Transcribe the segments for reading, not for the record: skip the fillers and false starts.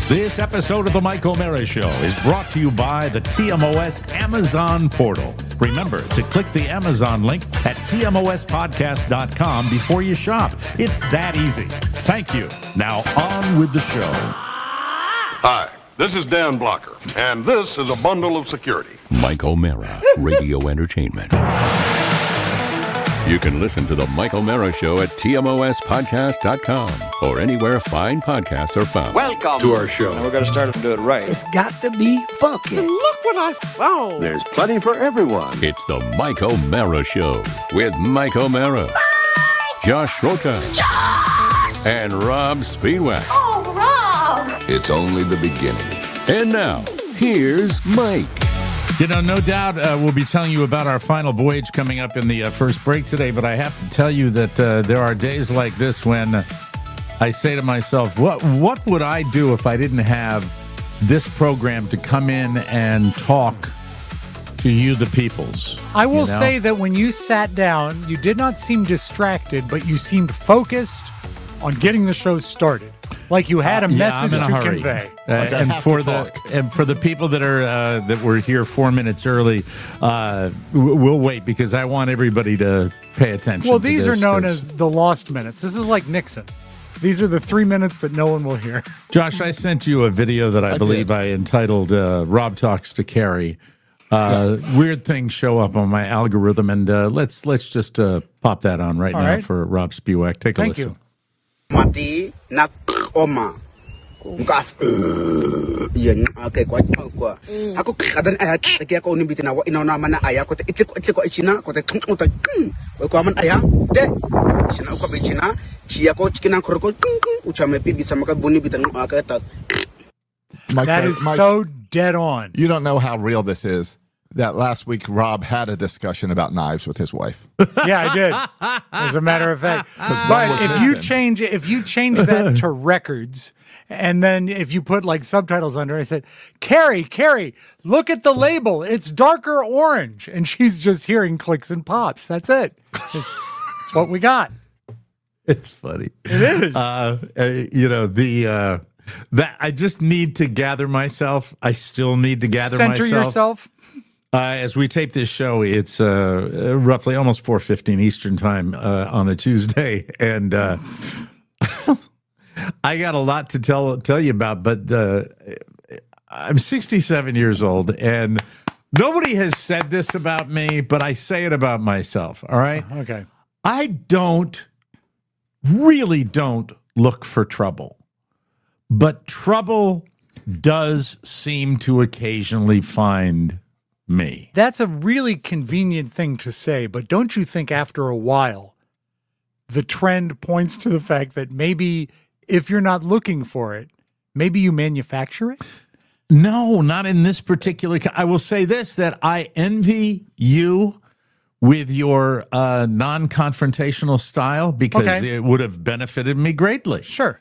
This episode of the Mike O'Mara Show is brought to you by the TMOS Amazon portal. Remember to click the Amazon link at tmospodcast.com before you shop. It's that easy. Thank you. Now on with the show. Hi, this is Dan Blocker, and this is a bundle of security. Mike O'Mara, Radio Entertainment. You can listen to The Mike O'Mara Show at tmospodcast.com or anywhere fine podcasts are found. Welcome to our show. And we're going to start to do it right. It's got to be funky. Look what I found. There's plenty for everyone. It's The Mike O'Mara Show with Mike O'Mara, Josh Roca, and Rob Speedwack. Oh, Rob! It's only the beginning. And now, here's Mike. You know, no doubt we'll be telling you about our final voyage coming up in the first break today, but I have to tell you that there are days like this when I say to myself, what would I do if I didn't have this program to come in and talk to you, the peoples? I will say that when you sat down, you did not seem distracted, but you seemed focused on getting the show started. Like you had a message to convey. And for the people that are that were here 4 minutes early, we'll wait because I want everybody to pay attention. Well, these are known as the lost minutes. This is like Nixon. These are the 3 minutes that no one will hear. Josh, I sent you a video that I believe I entitled "Rob Talks to Carrie." Yes. Weird things show up on my algorithm, and let's just pop that on right now for Rob Spiewak. Take a listen. You. Mati na oma. Ngaf. Yan okay kwa kwa. Ako kadan ay kaya ko ni bitin na ina man aya ko itiko ichina ko te uta. Ko man aya de. Sina ko bichina chia ko chikina korko uchame pi bisa maka buni bitin aka ta. That is so dead on. You don't know how real this is. That last week, Rob had a discussion about knives with his wife. Yeah, I did. As a matter of fact. But if you change that to records, and then if you put like subtitles under, I said, Carrie, look at the label. It's darker orange. And she's just hearing clicks and pops. That's it. It's what we got. It's funny. It is. That I just need to gather myself. I still need to gather myself. Center yourself. As we tape this show, it's roughly almost 4:15 Eastern time on a Tuesday, and I got a lot to tell you about. But I'm 67 years old, and nobody has said this about me, but I say it about myself. All right, okay. I really don't look for trouble, but trouble does seem to occasionally find me. That's a really convenient thing to say, but don't you think after a while, the trend points to the fact that maybe if you're not looking for it, maybe you manufacture it? No, not in this particular case. I will say this, that I envy you with your non-confrontational style because it would have benefited me greatly. Sure.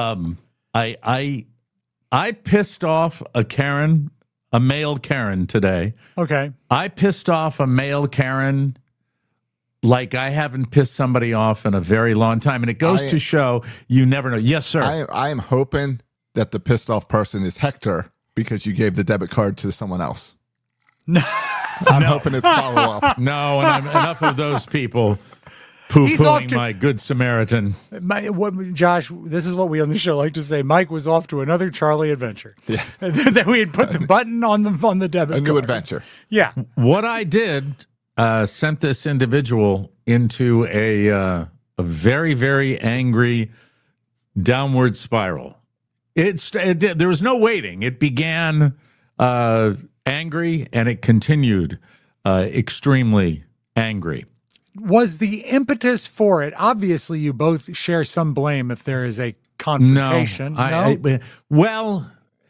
I pissed off a male Karen today. Okay. I pissed off a male Karen like I haven't pissed somebody off in a very long time. And it goes to show you never know. Yes, sir. I am hoping that the pissed off person is Hector because you gave the debit card to someone else. No. I'm hoping it's follow-up. No, and enough of those people poo-pooing my good Samaritan. Josh, this is what we on the show like to say. Mike was off to another Charlie adventure. Yes. That we had put the button on the debit card. A new adventure. Yeah. What I did sent this individual into a very, very angry downward spiral. There was no waiting. It began angry, and it continued extremely angry. Was the impetus for it? Obviously, you both share some blame if there is a confrontation. Well,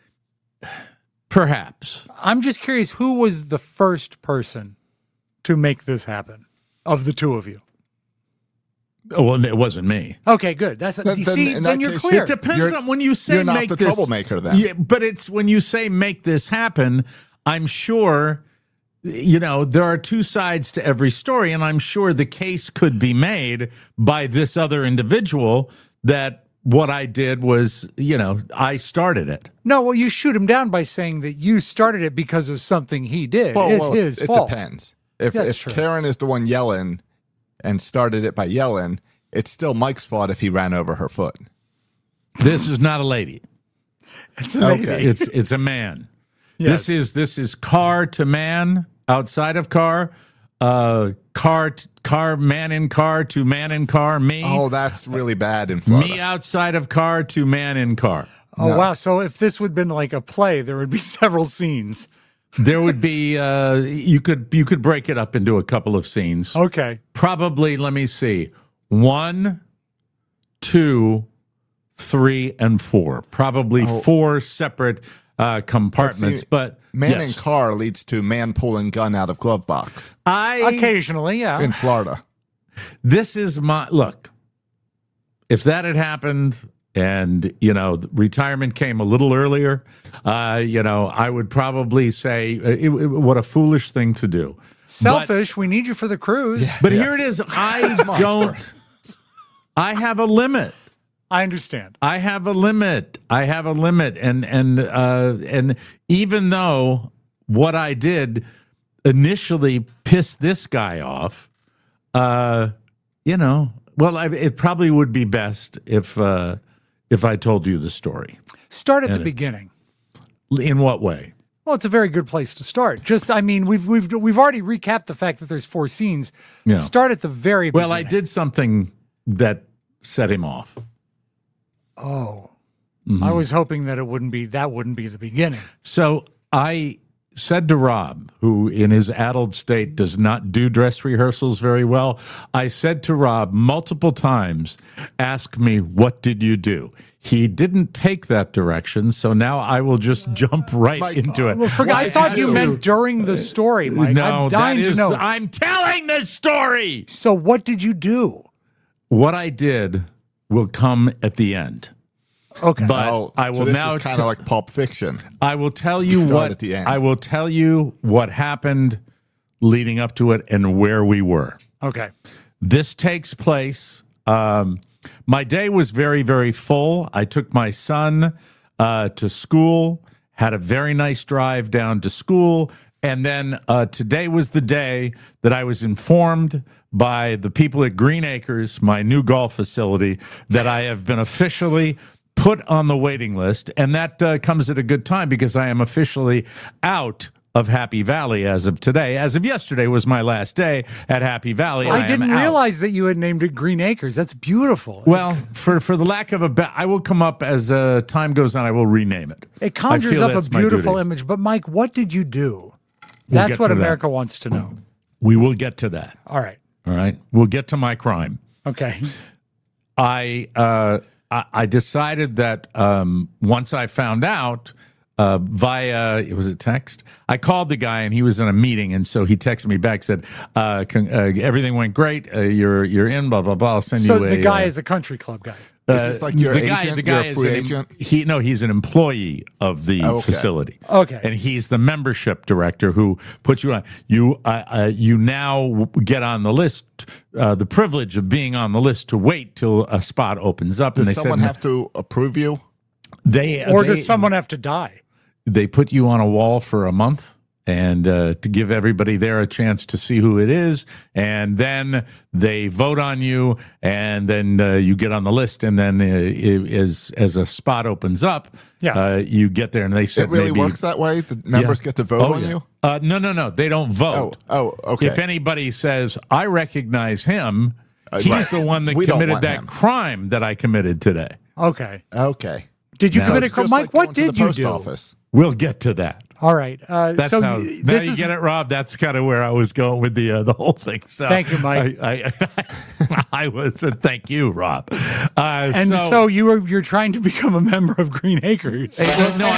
perhaps. I'm just curious, who was the first person to make this happen of the two of you? Well, it wasn't me. Okay, good. Then you're clear. It depends on when you say you're not make the this troublemaker then. Yeah, but it's when you say make this happen, I'm sure, there are two sides to every story, and I'm sure the case could be made by this other individual that what I did was, I started it. No, well, you shoot him down by saying that you started it because of something he did. It's his fault. It depends. If true. Karen is the one yelling and started it by yelling, it's still Mike's fault if he ran over her foot. This is not a lady. It's a lady. Okay. It's a man. Yes. This is car to man outside of car. Car, man in car to man in car, me. Oh, that's really bad in Florida. Me outside of car to man in car. Oh, No. wow. So if this would have been like a play, there would be several scenes. There would be, you could break it up into a couple of scenes. Okay. Probably, let me see, 1, 2, 3, and 4. Probably 4 separate compartments. But Man yes. in car leads to man pulling gun out of glove box Occasionally, yeah. in Florida. This is my look. If that had happened and, retirement came a little earlier, I would probably say what a foolish thing to do. Selfish. We need you for the cruise. But here it is. I have a limit. I understand. I have a limit. And even though what I did initially pissed this guy off, it probably would be best if I told you the story. Start at the beginning. In what way? Well, it's a very good place to start. We've already recapped the fact that there's 4 scenes. Yeah. Start at the very beginning. Well, I did something that set him off. Oh. I was hoping that wouldn't be the beginning. So I said to Rob, who in his addled state does not do dress rehearsals very well, I said to Rob multiple times, ask me, what did you do? He didn't take that direction, so now I will just jump right into it. Well, I thought you meant during the story, Mike. No, I'm dying to know. I'm telling this story. So what did you do? What I did will come at the end. Okay. But I will so this now is kind of like Pulp Fiction. I will tell you Start at the end. I will tell you what happened leading up to it and where we were. Okay. This takes place. My day was very, very full. I took my son to school, had a very nice drive down to school, and then today was the day that I was informed by the people at Green Acres, my new golf facility, that I have been officially put on the waiting list, and that comes at a good time because I am officially out of Happy Valley as of today. As of yesterday was my last day at Happy Valley. I didn't realize that you had named it Green Acres. That's beautiful. Well, for the lack of I will come up as time goes on. I will rename it. It conjures up a beautiful image. But Mike, what did you do? That's what America wants to know. We will get to that. All right. We'll get to my crime. Okay. I decided that once I found out via, was it text? I called the guy and he was in a meeting, and so he texted me back, said, everything went great. You're in, blah, blah, blah. I'll send you a... So the guy is a country club guy. Is this like your agent? The guy your is free agent? He's an employee of the facility. Okay. And he's the membership director who puts you on. You now get on the list, the privilege of being on the list to wait till a spot opens up. Does someone have to approve you? Does someone have to die? They put you on a wall for a month. And to give everybody there a chance to see who it is, and then they vote on you, and then you get on the list, and then as a spot opens up, you get there, and they said it really works that way. The members get to vote on you. No, they don't vote. Oh, okay. If anybody says I recognize him, he's the one that committed that crime that I committed today. Okay. Did you commit a crime, Mike? What did you do? Office. We'll get to that. All right. That's so how. Now you get it, Rob. That's kind of where I was going with the whole thing. So thank you, Mike. I was. Thank you, Rob. So you're trying to become a member of Green Acres. No,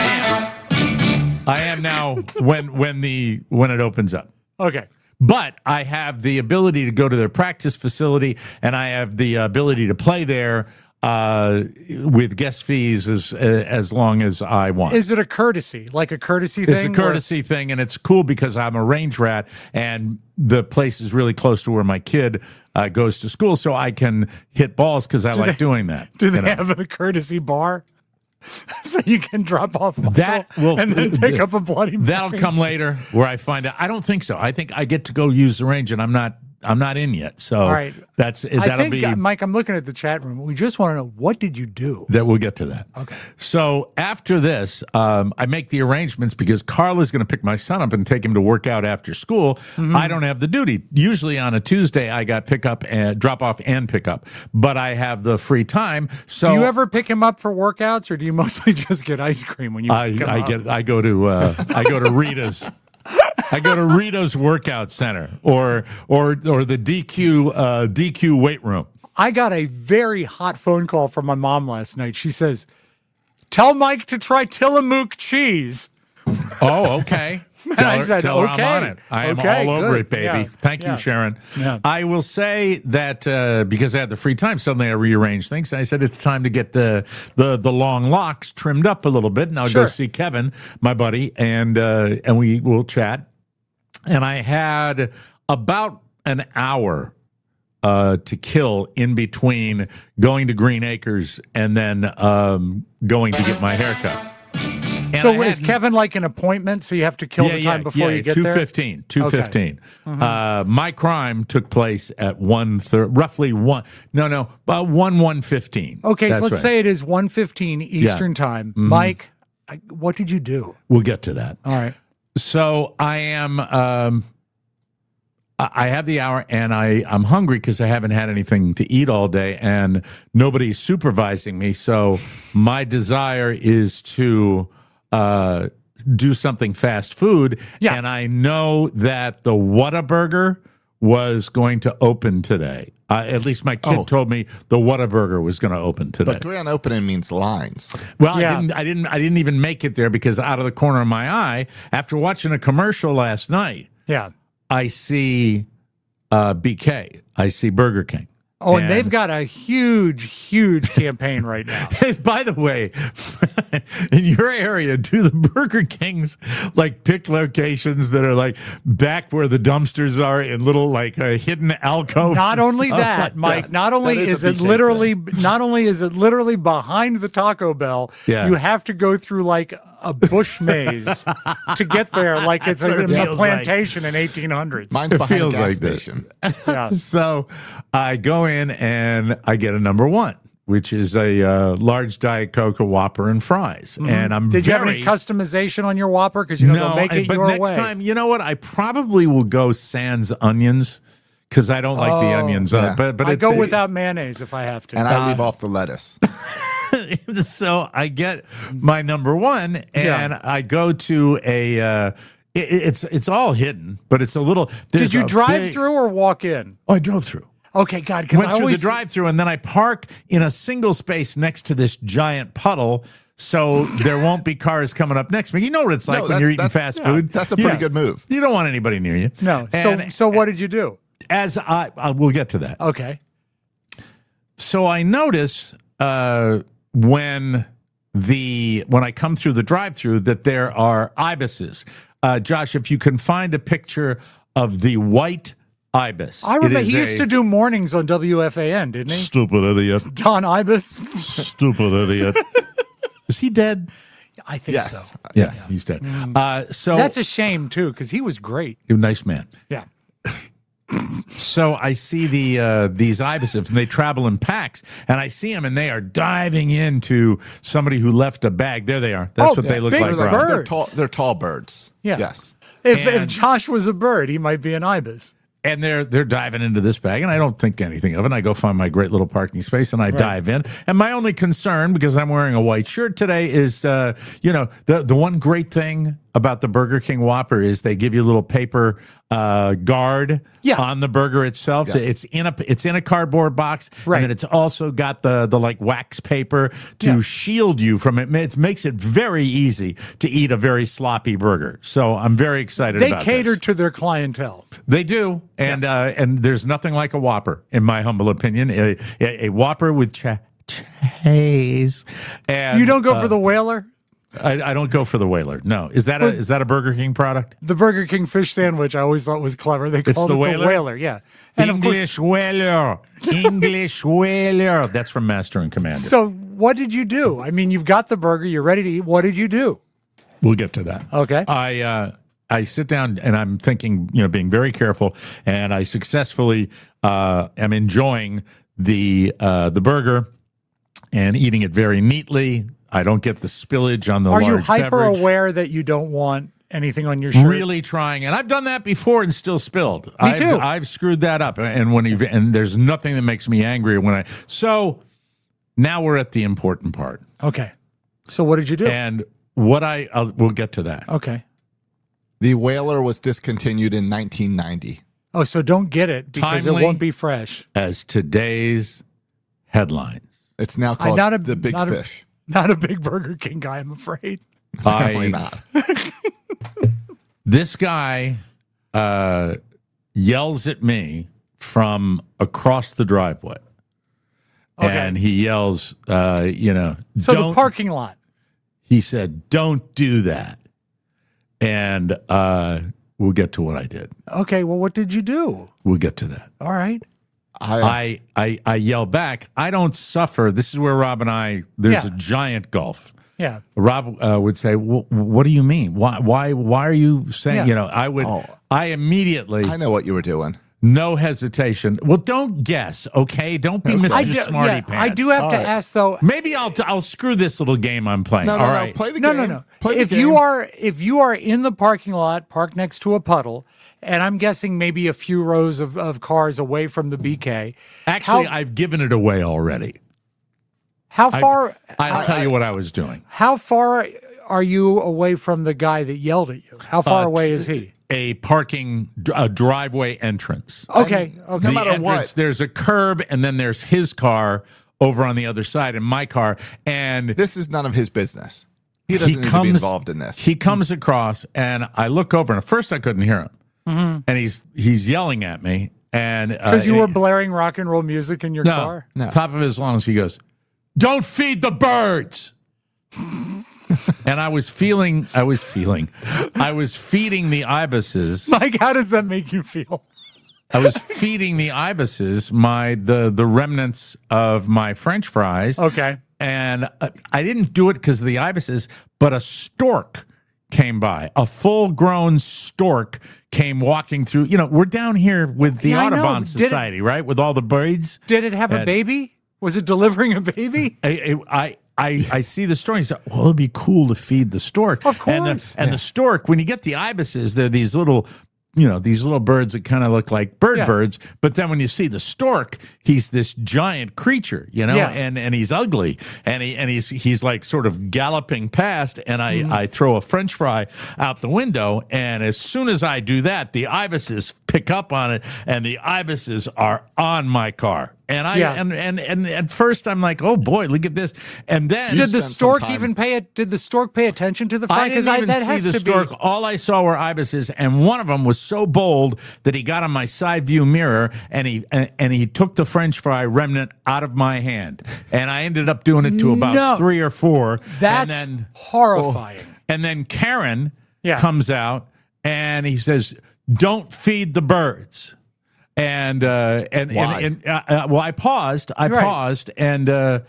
I am now. When it opens up. Okay. But I have the ability to go to their practice facility, and I have the ability to play there with guest fees as long as I want. Is it a courtesy, like a courtesy thing? It's a courtesy thing, and it's cool because I'm a range rat, and the place is really close to where my kid goes to school, so I can hit balls because I like doing that. Do they have a courtesy bar? So you can drop off that will, and then pick up a Bloody Mary? That'll come later where I find out. I don't think so. I think I get to go use the range, and I'm not in yet. So all right. That'll be Mike, I'm looking at the chat room. We just want to know, what did you do? That we'll get to that. Okay. So after this, I make the arrangements because Carla's going to pick my son up and take him to work out after school. Mm-hmm. I don't have the duty. Usually on a Tuesday, I got drop off and pick up, but I have the free time. So do you ever pick him up for workouts, or do you mostly just get ice cream when you pick him up? I go to Rita's. I go to Rita's Workout Center or the DQ weight room. I got a very hot phone call from my mom last night. She says, "Tell Mike to try Tillamook cheese." Oh, okay. I said, tell her okay. I'm on it. I am all over it, baby. Yeah. Thank you, Sharon. Yeah. I will say that because I had the free time, suddenly I rearranged things. And I said it's time to get the long locks trimmed up a little bit, and I'll go see Kevin, my buddy, and we will chat. And I had about an hour to kill in between going to Green Acres and then going to get my haircut. And so is Kevin like an appointment? So you have to kill the time before you get there? 2:15. 2:15. Okay. My crime took place at 1:15. Okay, so let's say it is 1:15 Eastern time. Mm-hmm. Mike, what did you do? We'll get to that. All right. So I am. I have the hour, and I'm hungry because I haven't had anything to eat all day, and nobody's supervising me. So my desire is to do something fast food, and I know that the Whataburger was going to open today. At least my kid told me the Whataburger was going to open today. But grand opening means lines. Well, I didn't even make it there because out of the corner of my eye, after watching a commercial last night, I see BK. I see Burger King. Oh, and they've got a huge campaign right now. By the way, in your area, do the Burger Kings like pick locations that are like back where the dumpsters are in little like hidden alcoves? Not only that, Mike. Not only is it literally behind the Taco Bell. Yeah. You have to go through like a bush maze to get there, like it's a plantation in 1800s. Mine's behind a gas station. Yeah. So I go in and I get a number one, which is a large Diet Coke, a Whopper, and fries. Mm-hmm. And Did you have any customization on your Whopper? Because they'll make it your way. But next time, you know what? I probably will go sans onions because I don't like the onions. Yeah. But I go without mayonnaise if I have to. And I leave off the lettuce. So I get my number one, and I go to a. It's all hidden, but it's a little. Did you drive through or walk in? Oh, I drove through. Okay, God. Went through the drive-through, and then I park in a single space next to this giant puddle, so there won't be cars coming up next to me. You know what it's like when you're eating fast food. That's a pretty good move. You don't want anybody near you. No. So what did you do? As I will get to that. Okay. So I notice when I come through the drive-through that there are ibises. Josh, if you can find a picture of the white ibis. I remember he used to do mornings on WFAN, didn't he? Stupid idiot. Don Ibis. Stupid idiot. Is he dead? I think so. Yes, he's dead. So that's a shame too, because he was great. He was a nice man. Yeah. So I see these ibises, and they travel in packs, and I see them, and they are diving into somebody who left a bag. There they are. That's what they look like. They're tall birds. Yeah. Yes. If Josh was a bird, he might be an ibis. And they're diving into this bag, and I don't think anything of it. And I go find my great little parking space, and I dive in. And my only concern, because I'm wearing a white shirt today, is the one great thing about the Burger King Whopper is they give you a little paper guard on the burger itself. Yes. It's in a cardboard box, and then it's also got the like wax paper to shield you from it. It makes it very easy to eat a very sloppy burger. So I'm very excited about this. They cater to their clientele. They do, and there's nothing like a Whopper, in my humble opinion. A Whopper with cheese. And You don't go for the Whaler? I don't go for the Whaler. No. Is that a Burger King product? The Burger King fish sandwich I always thought was clever. They called the it Whaler? the Whaler, yeah. And of course- English Whaler. English Whaler. That's from Master and Commander. So what did you do? I mean, you've got the burger. You're ready to eat. What did you do? We'll get to that. Okay. I sit down and I'm thinking, being very careful, and I successfully am enjoying the burger and eating it very neatly. I don't get the spillage on the Are large you hyper beverage. aware that you don't want anything on your shirt? Really trying, and I've done that before and still spilled. Me too. I've screwed that up, and there's nothing that makes me angrier when I. So now we're at the important part. Okay. So what did you do? And what we'll get to that. Okay. The Whaler was discontinued in 1990. Oh, so don't get it because Timely. it won't be fresh. As today's headlines. It's now called the Big Fish. Not a big Burger King guy, I'm afraid. Apparently not. This guy yells at me from across the driveway. Okay. And he yells, So the parking lot. He said, don't do that. And we'll get to what I did. Okay, well, what did you do? We'll get to that. All right. I yell back. I don't suffer. This is where Rob and there's Yeah. a giant gulf. Yeah. Rob would say, well, what do you mean? Why are you saying, Yeah. I immediately, I know what you were doing. no hesitation. Well, don't guess, okay? Don't be Mr. Smarty Pants. I do have to ask, though. Maybe I'll screw this little game I'm playing. No, All right. play the No, game. no, no. Play the If game. you are in the parking lot, parked next to a puddle, and I'm guessing maybe a few rows of cars away from the BK. Actually, I've given it away already. How far? I'll tell you what I was doing. How far are you away from the guy that yelled at you? How far away is he? A driveway entrance. Okay. No Okay. matter what. There's a curb, and then there's his car over on the other side, and my car. And This is none of his business. He doesn't need to be involved in this. He comes across, and I look over, and at first I couldn't hear him. Mm-hmm. And he's yelling at me, and Because you were blaring rock and roll music in your car. No. top of his lungs, he goes, "Don't feed the birds." And I was feeding the ibises. Mike, how does that make you feel? I was feeding the ibises the remnants of my French fries. Okay. And I didn't do it because of the ibises, but a stork came by. A full-grown stork came walking through. We're down here with the Yeah, I know. Audubon Did it- Society, right? With all the birds. Did it have a baby? Was it delivering a baby? I see the stork. He said, well, it'd be cool to feed the stork. Of course. And the stork, when you get the ibises, they're these little, these little birds that kind of look like birds. But then when you see the stork, he's this giant creature, Yeah. and he's ugly. And he's like sort of galloping past. And I throw a French fry out the window. And as soon as I do that, the ibises pick up on it, and the ibises are on my car. And and at first I'm like, oh boy, look at this. And then Did the spent some stork time- even did the stork pay attention to the fry? I didn't even that see has the to stork. be- All I saw were ibises, and one of them was so bold that he got on my side view mirror, and he took the French fry remnant out of my hand, and I ended up doing it to about No. 3 or 4. That's and then horrifying. and then Karen Yeah. comes out, and he says, "Don't feed the birds." And well, I paused. I Right. paused, and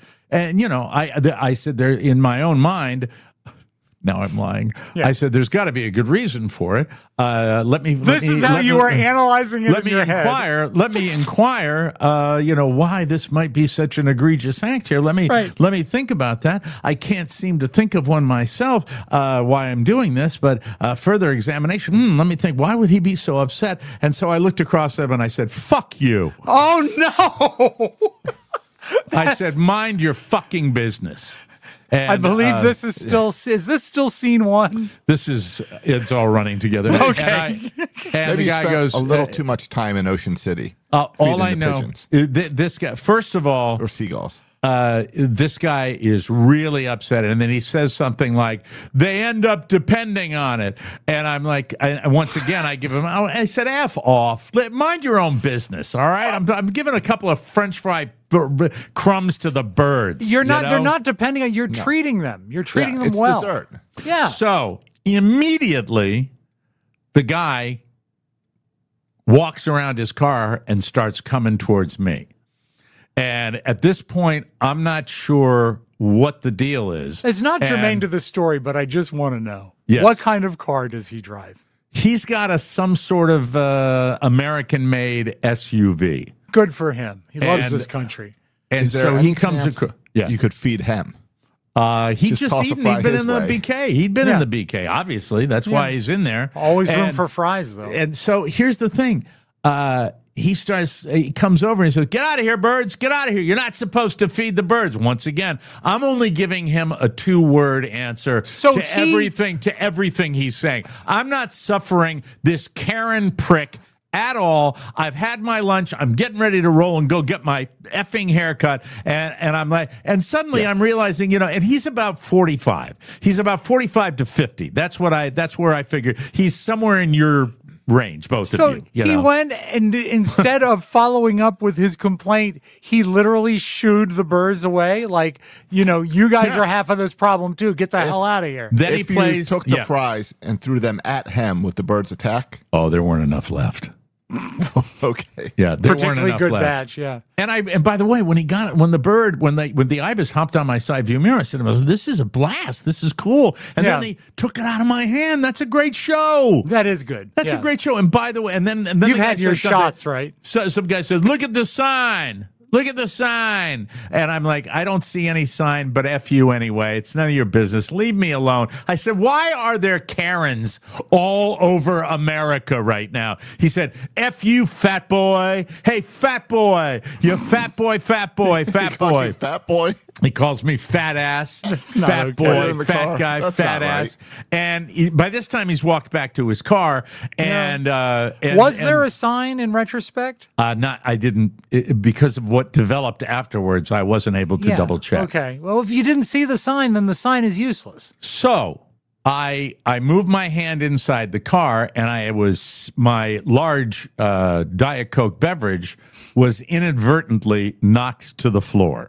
I said there in my own mind. Now I'm lying. Yeah. I said there's got to be a good reason for it. This is how you are analyzing it Let in me your head. inquire. Let me inquire. Why this might be such an egregious act here. Let me think about that. I can't seem to think of one myself. Why I'm doing this, but further examination. Let me think. Why would he be so upset? And so I looked across at him and I said, "Fuck you." Oh no! I said, "Mind your fucking business." And, I believe this is still. Is this still scene one? It's all running together. Okay. And Maybe the you guy spent goes, a little too much time in Ocean City. all feeding I the know, pigeons. this guy, first of all, or seagulls. this guy is really upset. And then he says something like, they end up depending on it. And I'm like, once again, I give him, I said, F off. Mind your own business, all right? I'm giving a couple of French fry crumbs to the birds. You're not depending on, you're treating them. You're treating them it's well. Dessert. Yeah. So immediately, the guy walks around his car and starts coming towards me. And at this point, I'm not sure what the deal is. It's not germane to the story, but I just want to know. Yes. What kind of car does he drive? He's got some sort of American-made SUV. Good for him. He loves And- this country. And Is there so he anything comes else across. Yeah. you could feed him. He Just just toss a eaten. fry He'd been his in the way. BK. He'd been Yeah. in the BK, obviously. That's why he's in there. Always room And- for fries, though. And so here's the thing. He comes over and he says, get out of here, birds. Get out of here. You're not supposed to feed the birds. Once again, I'm only giving him a 2-word answer to everything he's saying. I'm not suffering this Karen prick at all. I've had my lunch. I'm getting ready to roll and go get my effing haircut. And I'm like, and suddenly I'm realizing, and he's about 45. He's about 45 to 50. That's where I figured he's somewhere in your range, both of you. He went and instead of following up with his complaint, he literally shooed the birds away. Like, you guys are half of this problem too. Get the hell out of here. Then If he plays. you took the fries and threw them at him, would the birds attack? Oh, there weren't enough left. Okay. Yeah, there weren't Particularly enough good left. batch, yeah. And by the way, when the ibis hopped on my side view mirror, I said, "This is a blast. This is cool." And then they took it out of my hand. That's a great show. That is good. That's a great show. And by the way, and then You've the guy had your says something- shots, right? So some guy says, "Look at the sign. Look at the sign." And I'm like, I don't see any sign, but F you anyway. It's none of your business. Leave me alone. I said, why are there Karens all over America right now? He said, F you, fat boy. Hey, fat boy. You fat boy, fat boy, fat boy. Fat boy. He calls me fat ass, not fat okay. boy, In the fat car. guy, That's fat not ass. And by this time, he's walked back to his car. And Was there a sign in retrospect? I didn't, because of what developed afterwards, I wasn't able to double check. Okay. Well, if you didn't see the sign, then the sign is useless. So I moved my hand inside the car, and my large Diet Coke beverage was inadvertently knocked to the floor.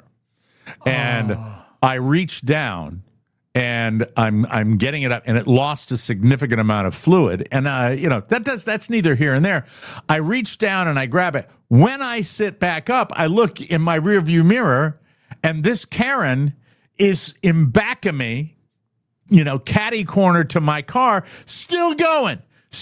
And I reached down, and I'm getting it up, and it lost a significant amount of fluid. And that's neither here and there. I reach down and I grab it. When I sit back up, I look in my rearview mirror, and this Karen is in back of me, catty corner to my car, still going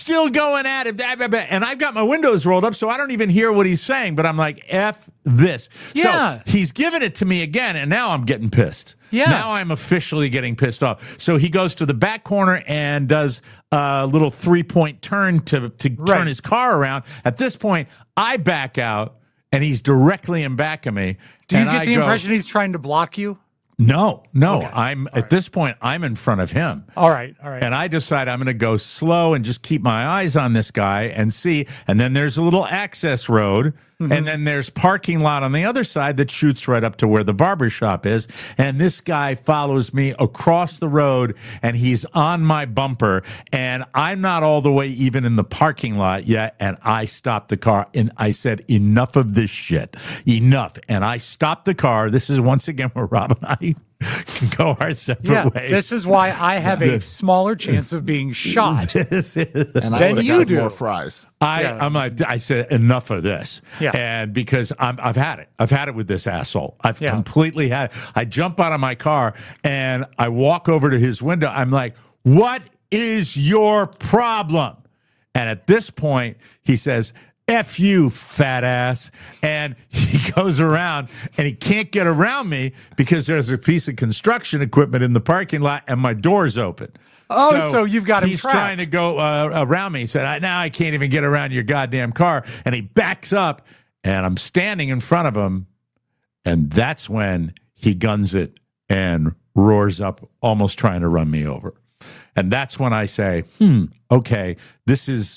at it. And I've got my windows rolled up, so I don't even hear what he's saying, but I'm like, F this. Yeah. So he's giving it to me again, and now I'm getting pissed. Yeah. Now I'm officially getting pissed off. So he goes to the back corner and does a little 3-point turn to turn his car around. At this point, I back out, and he's directly in back of me. Do you and get I the go, impression he's trying to block you? No. Okay. At this point, I'm in front of him. All right. And I decide I'm going to go slow and just keep my eyes on this guy and see. And then there's a little access road. And then there's parking lot on the other side that shoots right up to where the barber shop is. And this guy follows me across the road, and he's on my bumper. And I'm not all the way even in the parking lot yet. And I stopped the car, and I said, enough of this shit. Enough. And I stopped the car. This is once again where Rob and I can go our separate ways. This is why I have a smaller chance of being shot. This is. And I Then would you have got do. more fries. I said enough of this, Yeah. and because I've had it. I've had it with this asshole. I've Yeah. completely had it. I jump out of my car and I walk over to his window. I'm like, "What is your problem?" And at this point, he says, F you, fat ass. And he goes around, and he can't get around me because there's a piece of construction equipment in the parking lot, and my door's open. Oh, so you've got him He's trapped. trying to go around me. He said, now I can't even get around your goddamn car. And he backs up, and I'm standing in front of him. And that's when he guns it and roars up, almost trying to run me over. And that's when I say, okay, this is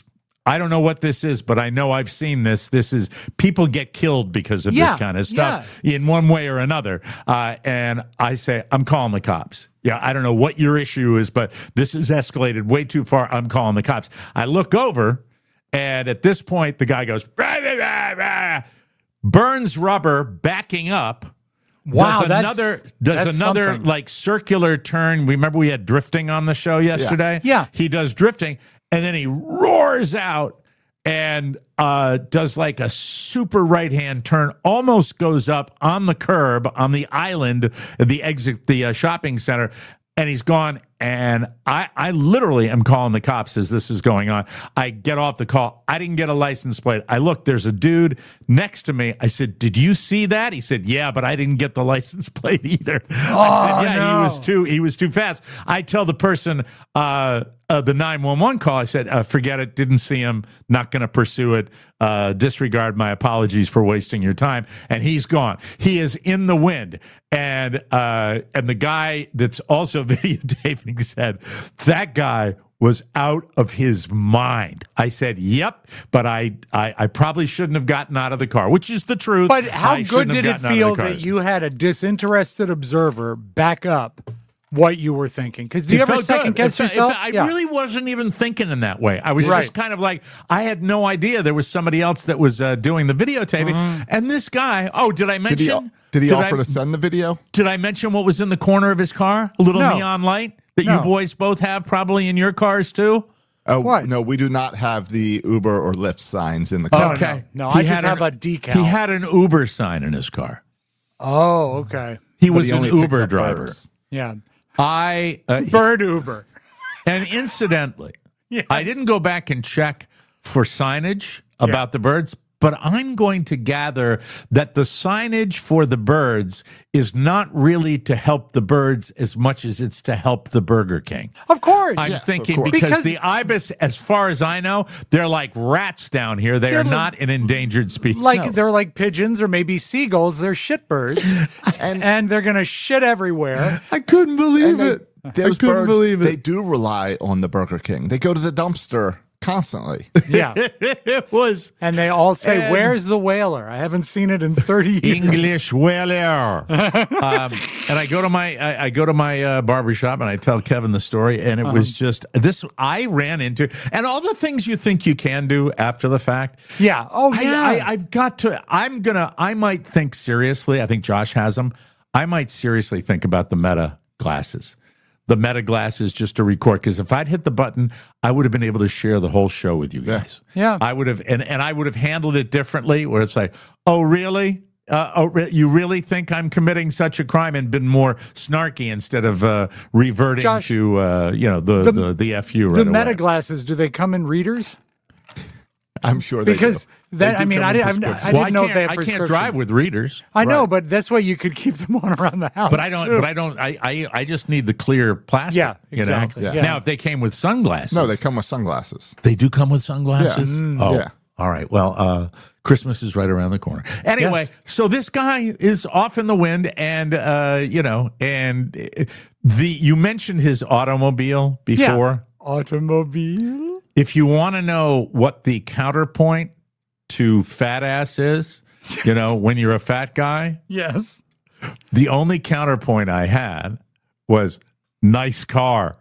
I don't know what this is, but I know I've seen this. This is people get killed because of this kind of stuff in one way or another. And I say, I'm calling the cops. Yeah, I don't know what your issue is, but this has escalated way too far. I'm calling the cops. I look over, and at this point, the guy goes, rah, rah, rah, rah, burns rubber, backing up. Wow, does another like circular turn. Remember we had drifting on the show yesterday? Yeah. He does drifting, and then he roars out and does like a super right-hand turn, almost goes up on the curb on the island, the exit, the shopping center, and he's gone. And I literally am calling the cops as this is going on. I get off the call. I didn't get a license plate. I look, there's a dude next to me. I said, did you see that? He said, yeah, but I didn't get the license plate either. I said, yeah, he was too fast. I tell the person, the 911 call, I said, forget it. Didn't see him. Not going to pursue it. Disregard my apologies for wasting your time. And he's gone. He is in the wind. And the guy that's also videotaping said, that guy was out of his mind. I said, yep, but I probably shouldn't have gotten out of the car, which is the truth. But how good did it feel that you had a disinterested observer back up what you were thinking? Because do you ever second guess yourself? I really wasn't even thinking in that way. I was just kind of like, I had no idea there was somebody else that was doing the videotaping. And this guy, did I mention? Did he offer to send the video? Did I mention what was in the corner of his car? A little neon light that you boys both have probably in your cars too? Oh, what? No, we do not have the Uber or Lyft signs in the car. Okay. No, I just have a decal. He had an Uber sign in his car. Oh, okay. He was an Uber driver. Birds. Yeah. Bird Uber. And incidentally, I didn't go back and check for signage about the birds, but I'm going to gather that the signage for the birds is not really to help the birds as much as it's to help the Burger King. Of course. I'm thinking because the ibis, as far as I know, they're like rats down here. They are not an endangered species. They're like pigeons or maybe seagulls. They're shitbirds. and they're going to shit everywhere. I couldn't believe it. Those birds, they do rely on the Burger King. They go to the dumpster constantly. Yeah. It was. And they all say, where's the whaler? I haven't seen it in 30 years. English whaler. And I go to my barbershop and I tell Kevin the story, and it was just this I ran into, and all the things you think you can do after the fact. Yeah. Oh, yeah. I might think seriously. I think Josh has them. I might seriously think about the Meta glasses. The Meta glasses just to record, because if I'd hit the button, I would have been able to share the whole show with you guys. Yeah. I would have, and I would have handled it differently, where it's like, oh, really? You really think I'm committing such a crime, and been more snarky instead of reverting Josh, to the FU right The away. Meta glasses, do they come in readers? I'm sure they do. I didn't know if they have prescriptions. I can't drive with readers. I know, but that's why you could keep them on around the house. But I don't. I just need the clear plastic. Yeah, exactly. You know? Yeah. Now, if they came with sunglasses, No, they come with sunglasses. They do come with sunglasses. Yeah. Oh, Yeah. All right. Well, Christmas is right around the corner. Anyway, so this guy is off in the wind, and you mentioned his automobile before. Yeah. Automobile. If you want to know what the counterpoint to fat ass is, when you're a fat guy, Yes. the only counterpoint I had was nice car.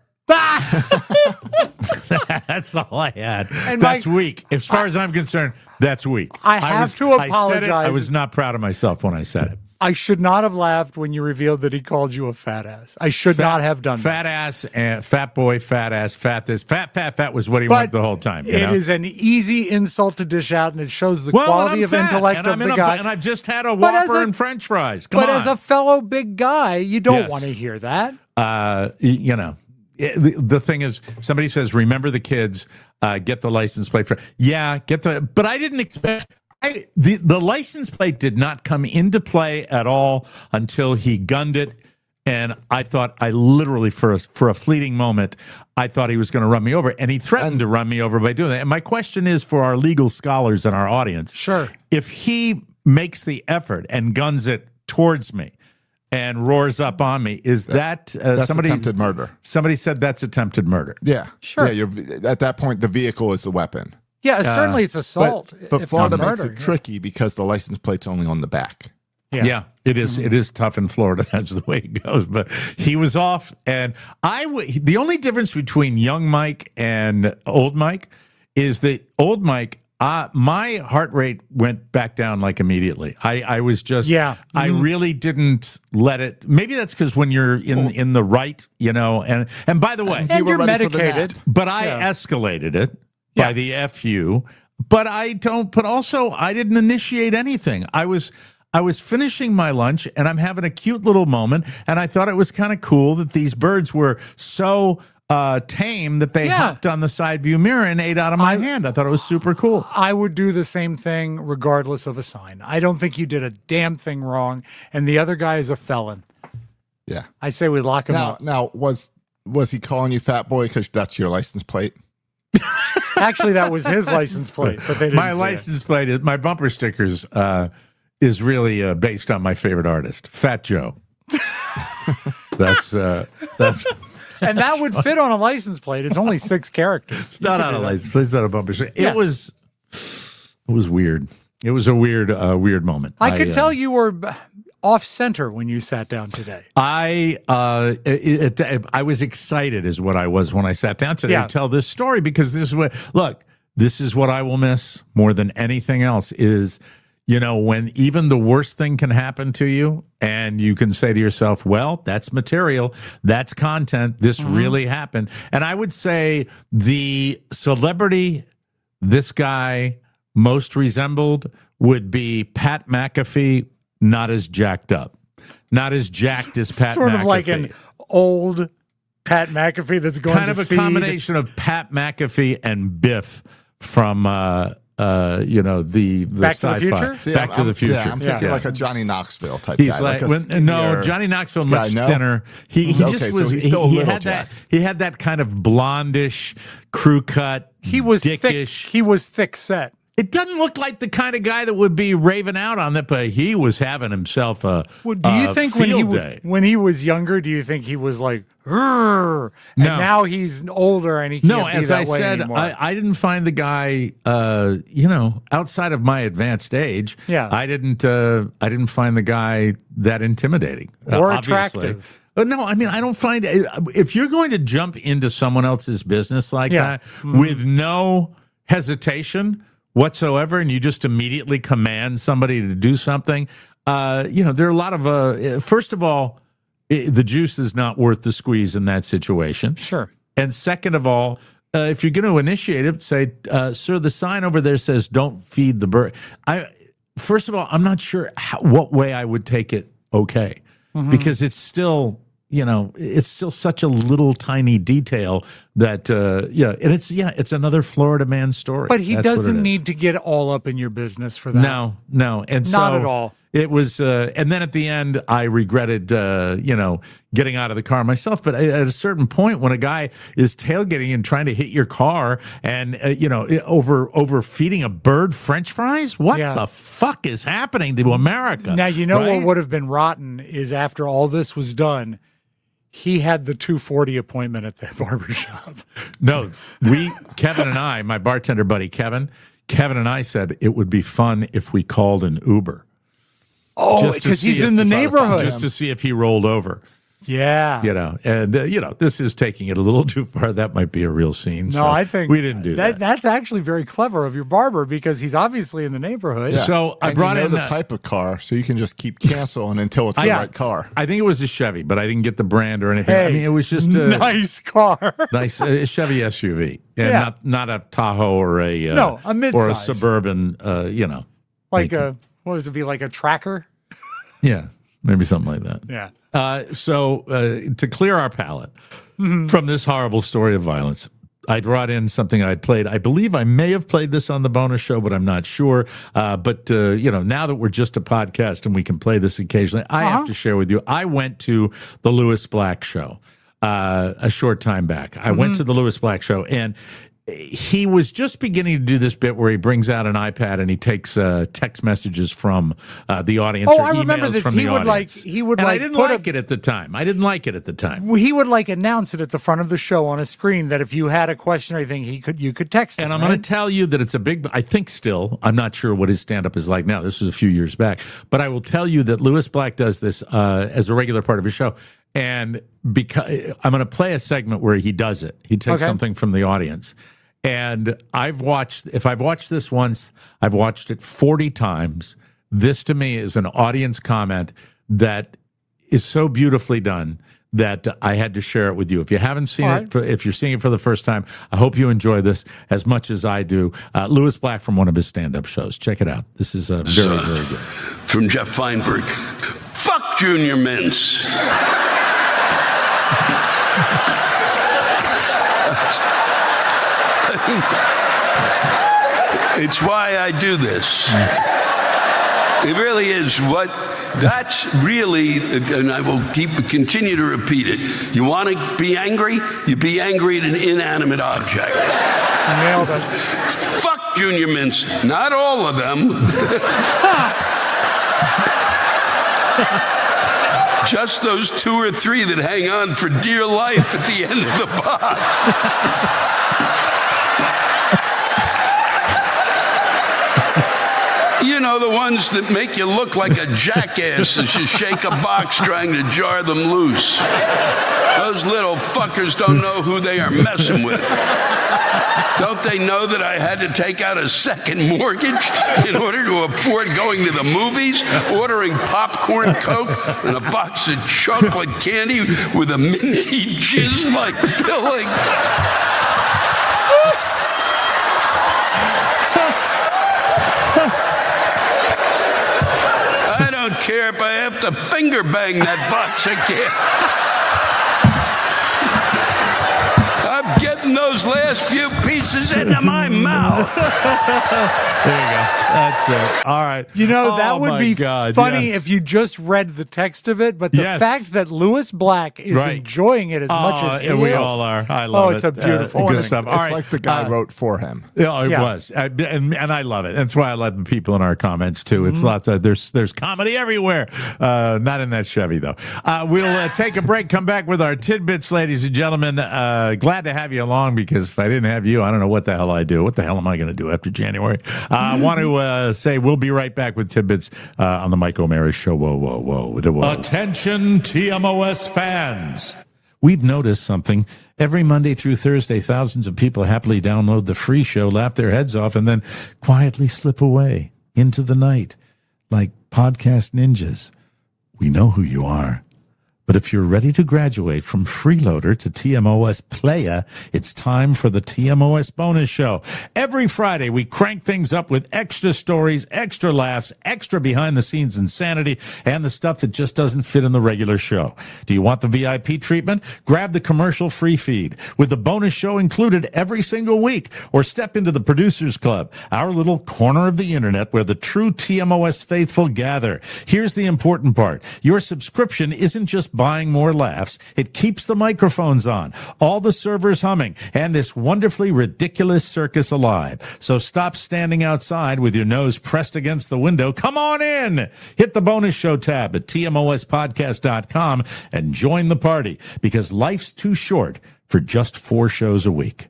That's all I had. And that's weak. As far as I'm concerned, that's weak. I have to apologize. I said it. I was not proud of myself when I said it. I should not have laughed when you revealed that he called you a fat ass. I should not have done fat that. Ass and fat boy, fat ass, fat this, fat was what he wanted the whole time. It is an easy insult to dish out, and it shows the quality of intellect of the guy. And I've just had a Whopper and French fries. Come on. But as a fellow big guy, you don't want to hear that. The thing is, somebody says, remember the kids, get the license plate for. Yeah, but I didn't expect. The license plate did not come into play at all until he gunned it, and I thought, I literally for a fleeting moment, I thought he was going to run me over, and he threatened to run me over by doing that. And my question is for our legal scholars in our audience: sure, if he makes the effort and guns it towards me and roars up on me, is that's attempted murder? Somebody said that's attempted murder. Yeah, sure. Yeah, at that point, the vehicle is the weapon. Yeah, certainly it's assault. But if Florida not makes murder. it tricky because the license plate's only on the back. Yeah, it is. It is tough in Florida. That's the way it goes. But he was off, and the only difference between young Mike and old Mike is that old Mike, my heart rate went back down like immediately. I was just, I really didn't let it. Maybe that's because when you're in the right, and by the way, and you're medicated, but I escalated it by the FU. But also I didn't initiate anything. I was finishing my lunch and I'm having a cute little moment, and I thought it was kind of cool that these birds were so tame that they hopped on the side view mirror and ate out of my hand. I thought it was super cool. I would do the same thing regardless of a sign. I don't think you did a damn thing wrong, and the other guy is a felon. Yeah. I say we lock him up. Now, was he calling you fat boy because that's your license plate? Actually, that was his license plate, but they didn't my license plate, my bumper stickers is really based on my favorite artist, Fat Joe. That's and that would fit on a license plate. It's only 6 characters. It's not on a license plate. It's on a bumper sticker. It was weird. It was a weird moment. I could tell you were off center when you sat down today. I was excited is what I was when I sat down today to tell this story, because this is what I will miss more than anything else is, when even the worst thing can happen to you and you can say to yourself, well, that's material, that's content, this really happened. And I would say the celebrity this guy most resembled would be Pat McAfee, not as jacked up. Not as jacked as Pat McAfee. Sort of like an old Pat McAfee that's going kind of a combination of Pat McAfee and Biff from the Back to the sci-fi. Future? Back to the Future. Yeah, I'm thinking like a Johnny Knoxville type He's guy. Johnny Knoxville much thinner. He just was. So he's still he a had that. He had that kind of blondish, crew cut. He was dickish. thick. He was thick set. It doesn't look like the kind of guy that would be raving out on that, but he was having himself a do you think field day. when he was younger, do you think he was like, "Rrr," and No. now he's older and he can't No, be as that I way said, anymore? I didn't find the guy, outside of my advanced age. Yeah. I didn't find the guy that intimidating Or obviously. attractive. No, I mean, I don't find if you're going to jump into someone else's business like that with no hesitation whatsoever, and you just immediately command somebody to do something, there are a lot of, first of all, the juice is not worth the squeeze in that situation. Sure. And second of all, if you're going to initiate it, say, sir, the sign over there says don't feed the bird. First of all, I'm not sure what way I would take it okay, because it's still, it's still such a little tiny detail that, and it's another Florida man story. But he That's what it doesn't is. need to get all up in your business for that. No. And Not so at all. It was, and then at the end, I regretted, getting out of the car myself. But at a certain point, when a guy is tailgating and trying to hit your car and, over feeding a bird French fries, what the fuck is happening to America? Now, right? what would have been rotten is after all this was done, he had the 2:40 appointment at the barbershop. No, Kevin and I, my bartender buddy Kevin and I said it would be fun if we called an Uber. Oh, because he's in the neighborhood. Just to see if he rolled over. Yeah. This is taking it a little too far. That might be a real scene. No, so I think we didn't do that. That's actually very clever of your barber because he's obviously in the neighborhood. Yeah. So I and brought in the type of car, so you can just keep canceling until it's the right car. I think it was a Chevy, but I didn't get the brand or anything. Hey, I mean, it was just a nice car. nice Chevy SUV, and not a Tahoe or a midsize. or a Suburban. Like what would it be, like a tracker? Yeah, maybe something like that. Yeah. So to clear our palate from this horrible story of violence, I brought in something I'd played. I believe I may have played this on the bonus show, but I'm not sure. But now that we're just a podcast and we can play this occasionally, I have to share with you. I went to the Lewis Black show a short time back. I went to the Lewis Black show, and he was just beginning to do this bit where he brings out an iPad and he takes text messages from the audience. Oh, or I remember emails this. From He the would audience. he would and like. I didn't put like it at the time. I didn't like it at the time. He would like announce it at the front of the show on a screen that if you had a question or anything, you could text him. And I'm going to tell you that it's a big. I think still. I'm not sure what his stand up is like now. This was a few years back, but I will tell you that Lewis Black does this as a regular part of his show. And because I'm going to play a segment where he does it. He takes something from the audience. And if I've watched this once, I've watched it 40 times. This to me is an audience comment that is so beautifully done that I had to share it with you. If you haven't seen it, if you're seeing it for the first time, I hope you enjoy this as much as I do. Lewis Black from one of his stand-up shows. Check it out. This is very, very good. From Jeff Feinberg. Fuck Junior Mints. It's why I do this. It really is that's really, and I will continue to repeat it. You want to be angry? You be angry at an inanimate object. Nailed it. Fuck Junior Mints. Not all of them. Just those 2 or 3 that hang on for dear life at the end of the box. You know, the ones that make you look like a jackass as you shake a box trying to jar them loose. Those little fuckers don't know who they are messing with. Don't they know that I had to take out a second mortgage in order to afford going to the movies, ordering popcorn, Coke, and a box of chocolate candy with a minty jizz-like filling? I don't care if I have to finger bang that box again. I'm getting those last few pieces into my mouth. There you go. That's it. All right. You know, that would be funny if you just read the text of it, but the fact that Lewis Black is enjoying it as much as he is. We all are. I love it. It's a beautiful good stuff. It's like the guy wrote for him. Yeah, it was. And I love it. That's why I love the people in our comments, too. It's lots of, there's comedy everywhere. Not in that Chevy, though. We'll take a break, come back with our tidbits, ladies and gentlemen. Glad to have you along, because if I didn't have you, I don't know what the hell I do. What the hell am I going to do after January? I want to say we'll be right back with tidbits on the Mike O'Mara Show. Whoa. Attention, TMOS fans. We've noticed something. Every Monday through Thursday, thousands of people happily download the free show, laugh their heads off, and then quietly slip away into the night like podcast ninjas. We know who you are. But if you're ready to graduate from freeloader to TMOS player, it's time for the TMOS bonus show. Every Friday, we crank things up with extra stories, extra laughs, extra behind-the-scenes insanity, and the stuff that just doesn't fit in the regular show. Do you want the VIP treatment? Grab the commercial-free feed with the bonus show included every single week, or step into the Producers Club, our little corner of the internet where the true TMOS faithful gather. Here's the important part. Your subscription isn't just buying more laughs. It keeps the microphones on, all the servers humming, and this wonderfully ridiculous circus alive. So stop standing outside with your nose pressed against the window. Come on in. Hit the bonus show tab at TMOSpodcast.com and join the party, because life's too short for just 4 shows a week.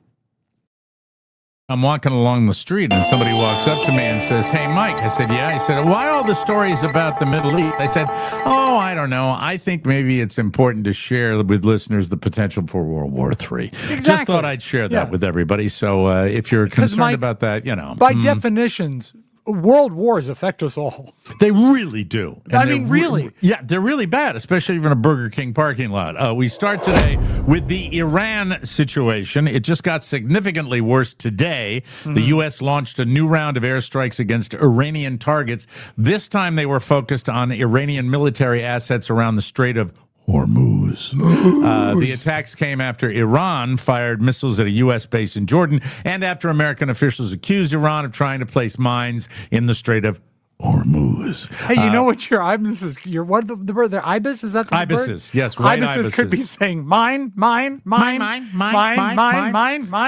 I'm walking along the street and somebody walks up to me and says, "Hey, Mike." I said, "Yeah." He said, "Why all the stories about the Middle East?" I said, "Oh, I don't know. I think maybe it's important to share with listeners the potential for World War III." Exactly. Just thought I'd share that with everybody. So if you're concerned about that, you know. By definitions, world wars affect us all. They really do. And I mean, really. Yeah, they're really bad, especially in a Burger King parking lot. We start today with the Iran situation. It just got significantly worse today. The U.S. launched a new round of airstrikes against Iranian targets. This time they were focused on Iranian military assets around the Strait of Hormuz. The attacks came after Iran fired missiles at a U.S. base in Jordan, and after American officials accused Iran of trying to place mines in the Strait of Hormuz. Hey, you know what your ibis is? What the bird? The ibis, is that the ibises? Bird? Yes, white ibises could be saying mine.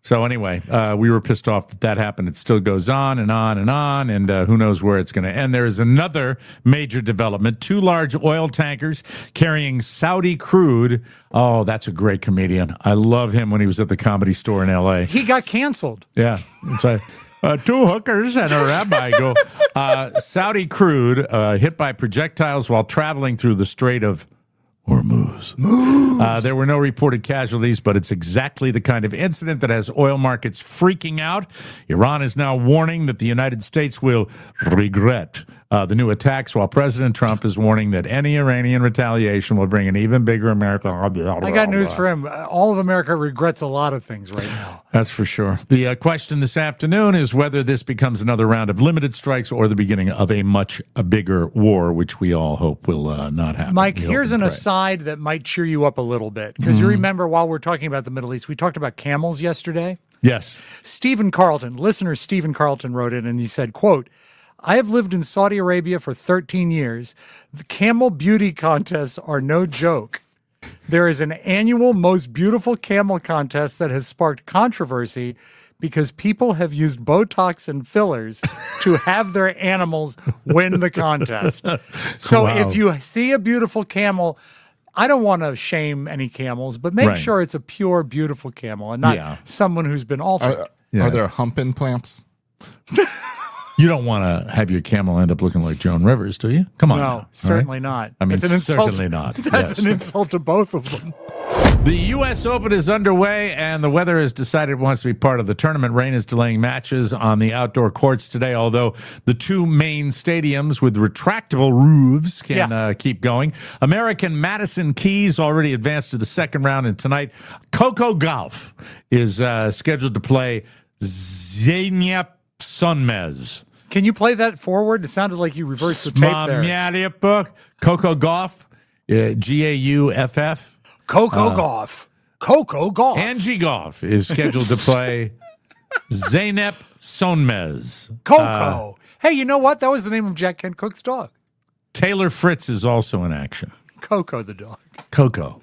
So anyway, we were pissed off that happened. It still goes on and on and on, and who knows where it's going to end. There is another major development. 2 large oil tankers carrying Saudi crude. Oh, that's a great comedian. I love him when he was at the Comedy Store in L.A. He got canceled. Yeah. It's like 2 hookers and a rabbi go. Saudi crude hit by projectiles while traveling through the Strait of Hormuz. There were no reported casualties, but it's exactly the kind of incident that has oil markets freaking out. Iran is now warning that the United States will regret the new attacks, while President Trump is warning that any Iranian retaliation will bring an even bigger America. I got news for him. All of America regrets a lot of things right now. That's for sure. The question this afternoon is whether this becomes another round of limited strikes or the beginning of a much bigger war, which we all hope will not happen. Mike, here's an aside that might cheer you up a little bit, because you remember while we're talking about the Middle East, we talked about camels yesterday. Yes. Stephen Carlton, listener Stephen Carlton wrote it, and he said, quote, I have lived in Saudi Arabia for 13 years. The camel beauty contests are no joke. There is an annual most beautiful camel contest that has sparked controversy because people have used Botox and fillers to have their animals win the contest. So Wow. if you see a beautiful camel, I don't want to shame any camels, but make sure it's a pure, beautiful camel and not someone who's been altered. Are there hump implants? You don't want to have your camel end up looking like Joan Rivers, do you? Come on. No, now, certainly right? not. I mean, It's an insult. certainly not. That's an insult to both of them. The U.S. Open is underway, and the weather has decided it wants to be part of the tournament. Rain is delaying matches on the outdoor courts today, although the 2 main stadiums with retractable roofs can keep going. American Madison Keys already advanced to the second round, and tonight, Coco Gauff is scheduled to play Zeynep Sonmez. Can you play that forward? It sounded like you reversed the tape there. Coco Gauff, Gauff. Coco Gauff. Coco Gauff. Angie Goff is scheduled to play Zeynep Sonmez. Coco. Hey, you know what? That was the name of Jack Kent Cook's dog. Taylor Fritz is also in action. Coco the dog. Coco.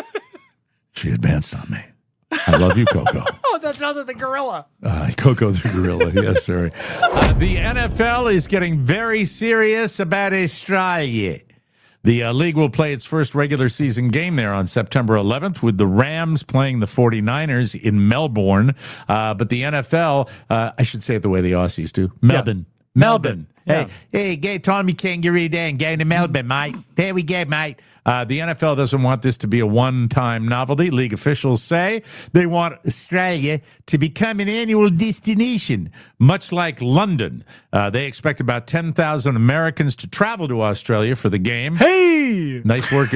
She advanced on me. I love you, Coco. Oh, that sounds like the gorilla. Coco the gorilla. Yes, sir. The NFL is getting very serious about Australia. The league will play its first regular season game there on September 11th with the Rams playing the 49ers in Melbourne. But the NFL, I should say it the way the Aussies do. Melbourne. Yeah. Hey, get Tommy Kangaroo down. Going to Melbourne, mate. There we go, mate. The NFL doesn't want this to be a one-time novelty. League officials say they want Australia to become an annual destination, much like London. They expect about 10,000 Americans to travel to Australia for the game. Hey! Nice work.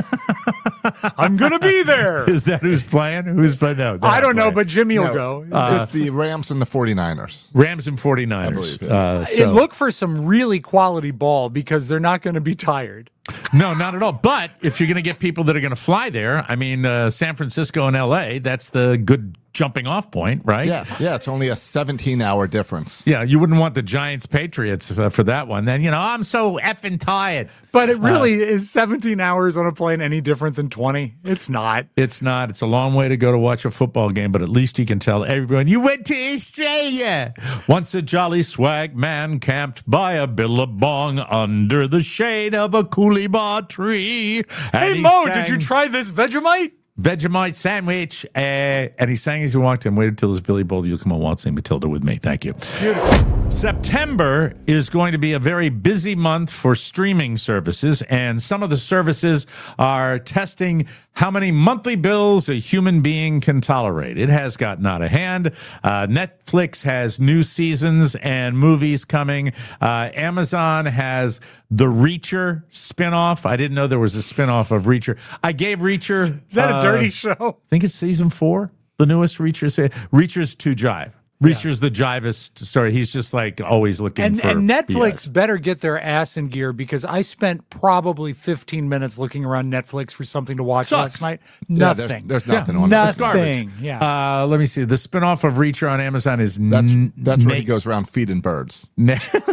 I'm going to be there. Is that who's playing? Who's playing? No, I don't know, but Jimmy will go. It's the Rams and the 49ers. Rams and 49ers. I believe, yeah. Look for some really quality ball because they're not going to be tired. No, not at all. But if you're going to get people that are going to fly there, I mean, San Francisco and L.A., that's the good jumping off point, right? Yeah, it's only a 17-hour difference. Yeah, you wouldn't want the Giants-Patriots for that one. Then, I'm so effing tired. But it really is 17 hours on a plane any different than 20? It's not. It's not. It's a long way to go to watch a football game, but at least you can tell everyone, you went to Australia. Once a jolly swag man camped by a billabong under the shade of a coolibah tree. Hey, Mo, did you try this Vegemite? Vegemite sandwich. And he sang as he walked in, waited till his Billy Bowl, you'll come on waltzing Matilda with me. Thank you. Beautiful. September is going to be a very busy month for streaming services, and some of the services are testing how many monthly bills a human being can tolerate. It has gotten out of hand. Netflix has new seasons and movies coming. Amazon has the Reacher spinoff. I didn't know there was a spinoff of Reacher. I gave Reacher. Is that a dirty show? I think it's season 4, the newest Reacher. Reacher's to Jive. Reacher's the jivest story. He's just like always looking for. And Netflix BS. better get their ass in gear because I spent probably 15 minutes looking around Netflix for something to watch last night. Nothing. Yeah, there's nothing on it. It's garbage. Yeah. Let me see. The spinoff of Reacher on Amazon is that's where he goes around feeding birds.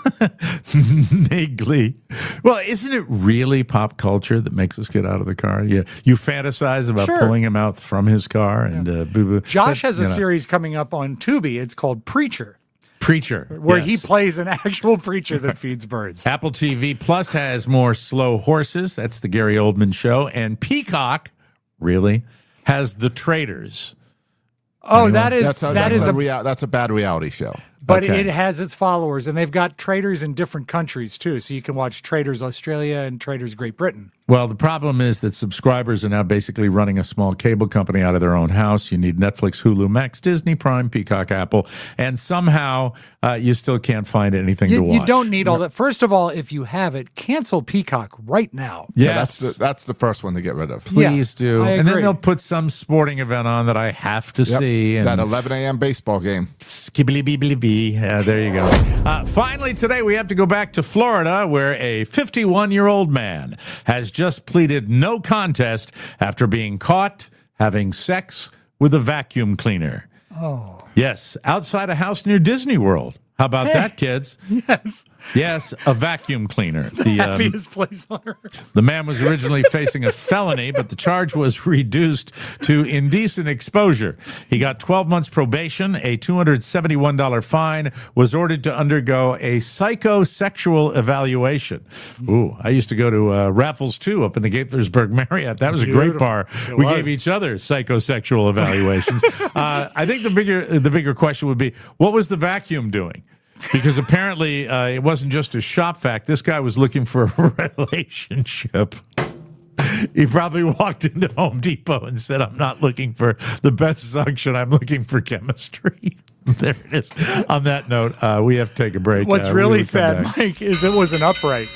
Vaguely. Well, isn't it really pop culture that makes us get out of the car? Yeah, you fantasize about pulling him out from his car and boo-boo. Josh has a series coming up on Tubi. It's called Preacher. Where he plays an actual preacher that feeds birds. Apple TV Plus has more Slow Horses. That's the Gary Oldman show. And Peacock, really, has The Traitors. Oh, that's a bad reality show. But it has its followers, and they've got traders in different countries, too. So you can watch Traders Australia and Traders Great Britain. Well, the problem is that subscribers are now basically running a small cable company out of their own house. You need Netflix, Hulu, Max, Disney, Prime, Peacock, Apple, and somehow you still can't find anything to watch. You don't need all that. First of all, if you have it, cancel Peacock right now. Yes. Yeah, that's the first one to get rid of. Please do. I agree. And then they'll put some sporting event on that I have to see. And that 11 a.m. baseball game. Skibbly-beebly-bee. There you go. Finally, today we have to go back to Florida, where a 51-year-old man has just pleaded no contest after being caught having sex with a vacuum cleaner. Oh. Yes, outside a house near Disney World. How about that, kids? Yes, a vacuum cleaner. The happiest place on earth. The man was originally facing a felony, but the charge was reduced to indecent exposure. He got 12 months probation, a $271 fine, was ordered to undergo a psychosexual evaluation. Ooh, I used to go to Raffles 2 up in the Gaithersburg Marriott. That was a great bar. We gave each other psychosexual evaluations. I think the bigger question would be, what was the vacuum doing? Because apparently it wasn't just a shop vac. This guy was looking for a relationship. He probably walked into Home Depot and said, I'm not looking for the best suction. I'm looking for chemistry. There it is. On that note, we have to take a break. What's really sad, Mike, is it was an upright.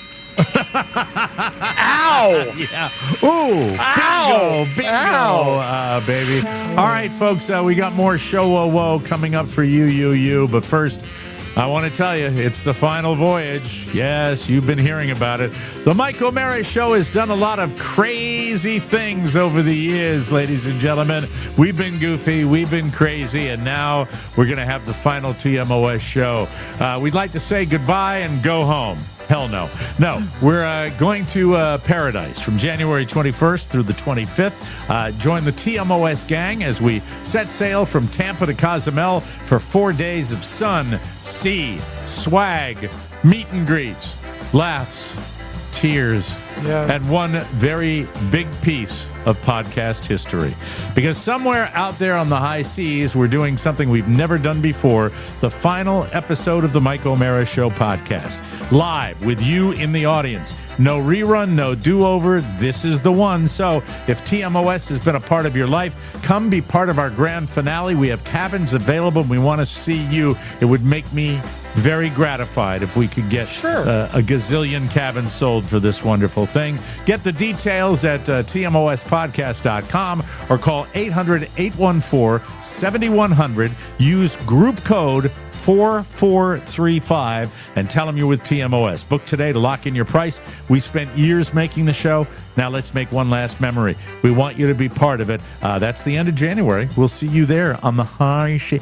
Ow! Yeah. Ooh. Ow! Bingo, baby. All right, folks, we got more Show Whoa coming up for you. But first, I want to tell you, it's the final voyage. Yes, you've been hearing about it. The Mike O'Mara Show has done a lot of crazy things over the years, ladies and gentlemen. We've been goofy, we've been crazy, and now we're going to have the final TMOS show. We'd like to say goodbye and go home. Hell no. No, we're going to Paradise from January 21st through the 25th. Join the TMOS gang as we set sail from Tampa to Cozumel for 4 days of sun, sea, swag, meet and greets, laughs, tears, and one very big piece of podcast history. Because somewhere out there on the high seas, we're doing something we've never done before, the final episode of the Mike O'Mara Show podcast. Live with you in the audience. No rerun, no do-over. This is the one. So if TMOS has been a part of your life, come be part of our grand finale. We have cabins available. We want to see you. It would make me very gratified if we could get a gazillion cabins sold for this wonderful thing. Get the details at TMOSpodcast.com or call 800-814-7100. Use group code 4435 and tell them you're with TMOS. Book today to lock in your price. We spent years making the show. Now let's make one last memory. We want you to be part of it. That's the end of January. We'll see you there on the high seas.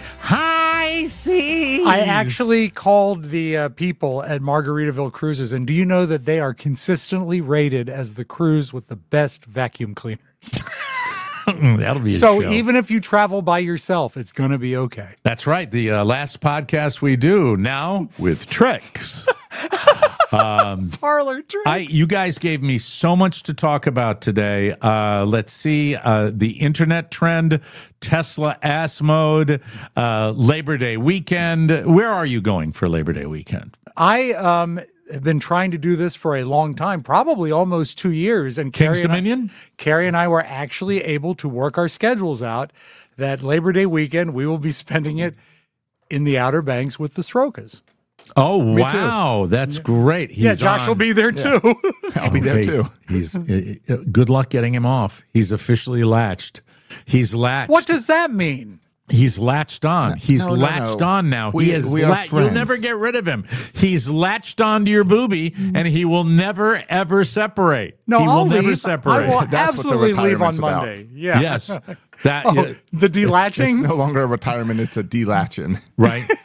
I actually called the people at Margaritaville Cruises, and do you know that they are consistently rated as the cruise with the best vacuum cleaners? That'll be a so show. Even if you travel by yourself, it's going to be okay. That's right. The last podcast we do now with tricks. Parlor tricks. You guys gave me so much to talk about today. Let's see. The internet trend, Tesla ass mode, Labor Day weekend. Where are you going for Labor Day weekend? I have been trying to do this for a long time, probably almost 2 years. And King's Dominion? Carrie and I were actually able to work our schedules out that Labor Day weekend, we will be spending it in the Outer Banks with the Srokas. Oh, wow. That's great. Josh will be there too. I'll be there too. He's good luck getting him off. He's officially latched. He's latched. What does that mean? He's latched on. He's latched on now. We are friends. You'll never get rid of him. He's latched onto your boobie, and he will never, ever separate. No, he will I'll never leave. separate. I will That's what the absolutely leave on retirement's Monday. about. Yeah. Yes. The delatching? It's no longer a retirement, it's a delatching. Right.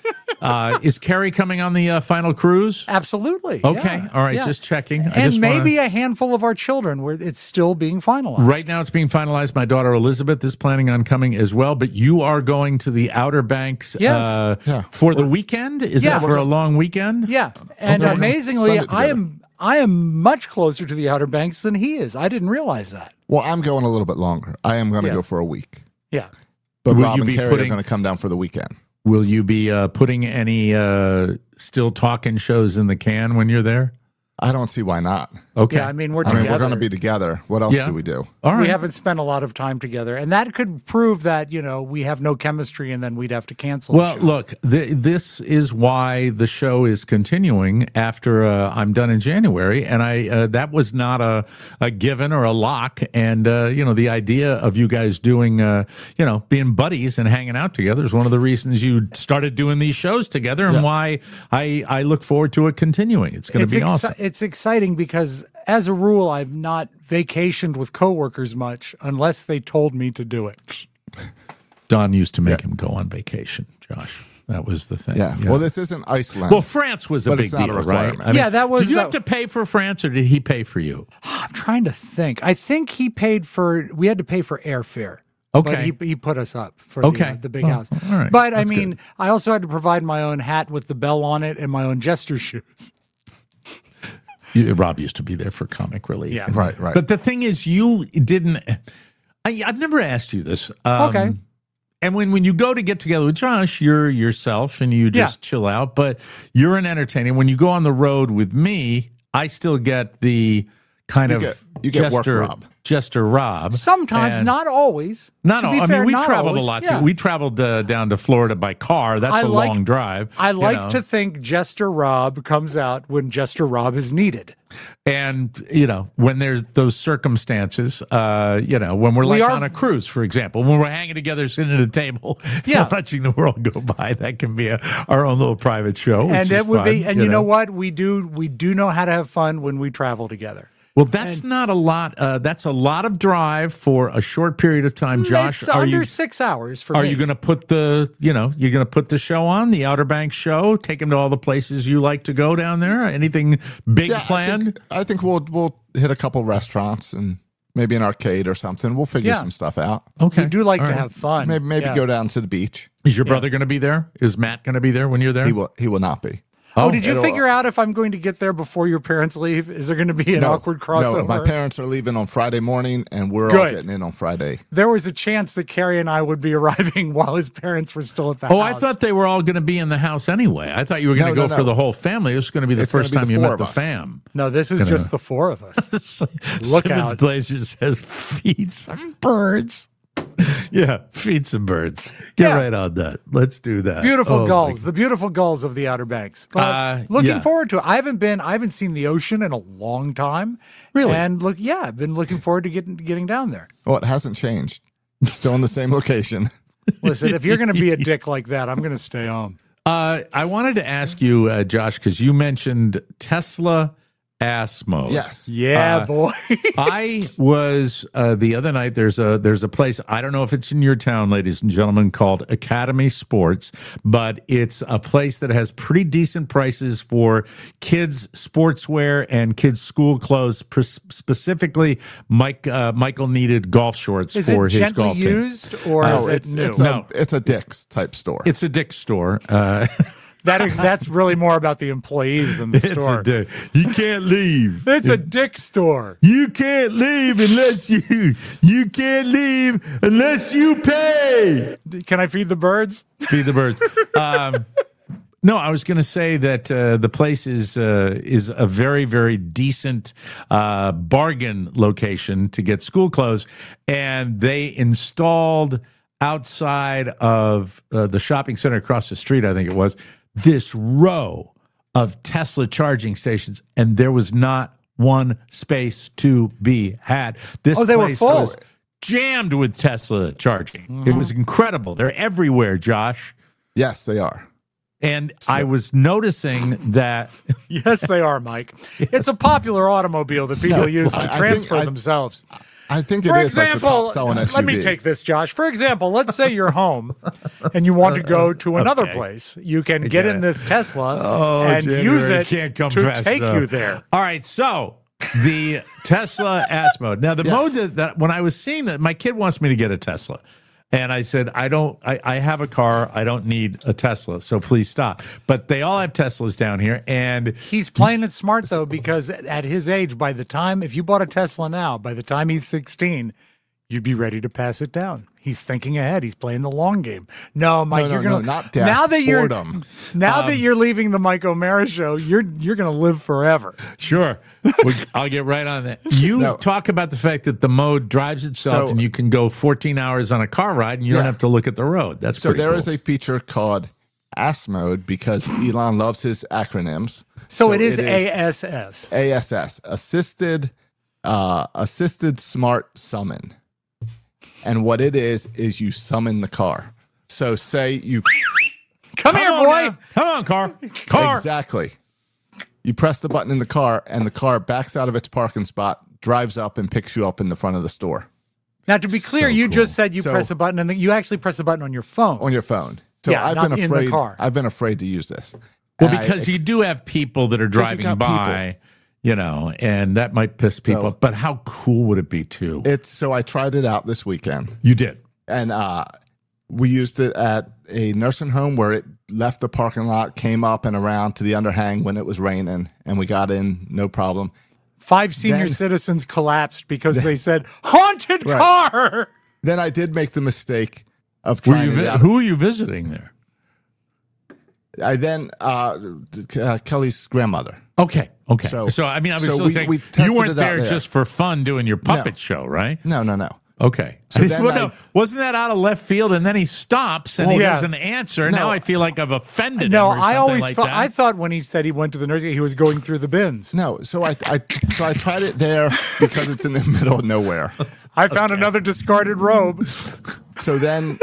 Is Carrie coming on the final cruise? Absolutely. Okay. Yeah, All right. yeah. Just checking. And maybe a handful of our children where it's still being finalized. Right now it's being finalized. My daughter Elizabeth is planning on coming as well, but you are going to the Outer Banks for the weekend? Is that for a long weekend? Yeah. And Okay. amazingly, Spend it together. I am much closer to the Outer Banks than he is. I didn't realize that. Well, I'm going a little bit longer. I am going to Yeah. go for a week. Yeah. But Will Rob you and be Carrie putting- are going to come down for the weekend. Will you be putting any still talking shows in the can when you're there? I don't see why not. Okay. Yeah, I mean, we're I together. mean, we're going to be together. What else Yeah. do we do? All right. We haven't spent a lot of time together, and that could prove that we have no chemistry, and then we'd have to cancel. Well, the show. look, this is why the show is continuing after I'm done in January, and that was not a given or a lock. And the idea of you guys doing being buddies and hanging out together is one of the reasons you started doing these shows together, and why I look forward to it continuing. It's going to be awesome. It's exciting because, as a rule, I've not vacationed with coworkers much unless they told me to do it. Don used to make him go on vacation, Josh. That was the thing. Yeah. Well, this isn't Iceland. Well, France was a But big it's not a deal, right? requirement. Yeah, that was- Did you have to pay for France, or did he pay for you? I'm trying to think. I think he paid for. We had to pay for airfare. Okay. But he put us up for Okay. the big Oh, house. all right. But That's I mean, good. I also had to provide my own hat with the bell on it and my own jester shoes. Rob used to be there for comic relief. Yeah. Right. But the thing is, you didn't. I've never asked you this. Okay. And when you go to get together with Josh, you're yourself and you just chill out. But you're an entertainer. When you go on the road with me, I still get the kind You of get work Rob. Jester Rob. Sometimes, And- not always. No, To no. be I fair, mean, we not traveled always. a lot Yeah. too. We traveled down to Florida by car. That's a long drive. I you like know. to think Jester Rob comes out when Jester Rob is needed. And, when there's those circumstances, when we're like on a cruise, for example, when we're hanging together, sitting at a table, watching the world go by, that can be our own little private show. Which And is it would fun, be, and you know what? We do know how to have fun when we travel together. Well, that's not a lot. That's a lot of drive for a short period of time. Josh, It's under 6 hours for Are me. you going to put you're going to put the show on, the Outer Banks show, take them to all the places you like to go down there? Anything big planned? I think we'll hit a couple restaurants and maybe an arcade or something. We'll figure some stuff out. Okay. We do like All to right. have fun. Maybe Yeah. go down to the beach. Is your brother going to be there? Is Matt going to be there when you're there? He will not be. Oh, did you it'll- figure out if I'm going to get there before your parents leave? Is there going to be an awkward crossover? No, my parents are leaving on Friday morning, and we're all Good. getting in on Friday. There was a chance that Carrie and I would be arriving while his parents were still at the Oh, house. I thought they were all going to be in the house anyway. I thought you were going to No, go no, for no. the whole family. This is going to be the It's gonna first be time the you four met of the us. fam. No, this is just the four of us. Look Simmons out. Blazer says, feed some birds. Yeah, feed some birds. Get Yeah. right on that. Let's do that. Beautiful Oh, my gulls, the beautiful gulls of the Outer Banks. But looking yeah. forward to it. I haven't seen the ocean in a long time. Really? And I've been looking forward to getting down there. Well, it hasn't changed. Still in the same location. Listen, if you're going to be a dick like that, I'm going to stay home. I wanted to ask you, Josh, because you mentioned Tesla ass mode. Yes. Yeah, boy. I was the other night. There's a place. I don't know if it's in your town, ladies and gentlemen, called Academy Sports, but it's a place that has pretty decent prices for kids' sportswear and kids' school clothes. Specifically, Michael needed golf shorts Is for it his gently golf team. used or No, is it it's new? it's a Dick's type store. It's a Dick's store. That's really more about the employees than the It's store. a Dick. You can't leave. It's a dick store. You can't leave unless you can't leave unless you pay. Can I feed the birds? Feed the birds. No, I was going to say that the place is a very, very decent bargain location to get school clothes, and they installed outside of the shopping center across the street, I think it was, this row of Tesla charging stations, and there was not one space to be had. This Oh, they were place full. was jammed with Tesla charging. It was incredible. They're everywhere, Josh. Yes, they are. And I was noticing that Yes, they are, Mike. It's a popular automobile that people use to I think transfer themselves. I think it For is like the example, top selling SUV. let me take this, Josh. For example, let's say you're home and you want to go to another place. You can get in this Tesla and use it to take you there. All right, so the Tesla S mode. Now, the mode that when I was seeing that, my kid wants me to get a Tesla. And I said, I have a car. I don't need a Tesla, so please stop. But they all have Teslas down here. And he's playing it smart, though, because at his age, by the time, if you bought a Tesla now, by the time he's 16, you'd be ready to pass it down. He's thinking ahead. He's playing the long game. No, Mike, you're gonna not now that you're boredom. now that you're leaving the Mike O'Mara show, you're gonna live forever. Sure, I'll get right on that. You talk about the fact that the mode drives itself, and you can go 14 hours on a car ride, and you don't have to look at the road. That's so. Pretty There cool. is a feature called ASS mode because Elon loves his acronyms. So it is ASS. ASS, assisted smart summon. And what it is you summon the car. So say you... Come here, boy. Now. Come on, car. Exactly. You press the button in the car, and the car backs out of its parking spot, drives up, and picks you up in the front of the store. Now, to be clear, you just said you press a button, and you actually press a button on your phone. On your phone. So yeah, not in the car. I've been afraid to use this. Well, because you do have people that are driving by... You know, and that might piss people off. But how cool would it be, too? So I tried it out this weekend. You did? And we used it at a nursing home where it left the parking lot, came up and around to the underhang when it was raining, and we got in, no problem. 5 senior citizens collapsed because they said, haunted car! Then I did make the mistake of trying it out. Who were you visiting there? I then, Kelly's grandmother. Okay. So I mean, I was still saying you weren't there just for fun doing your puppet show, right? No. Okay. So wasn't that out of left field? And then he stops and he doesn't answer. Now I feel like I've offended him or something like that. I thought when he said he went to the nursing, he was going through the bins. No. So I tried it there because it's in the middle of nowhere. I found another discarded robe. So then...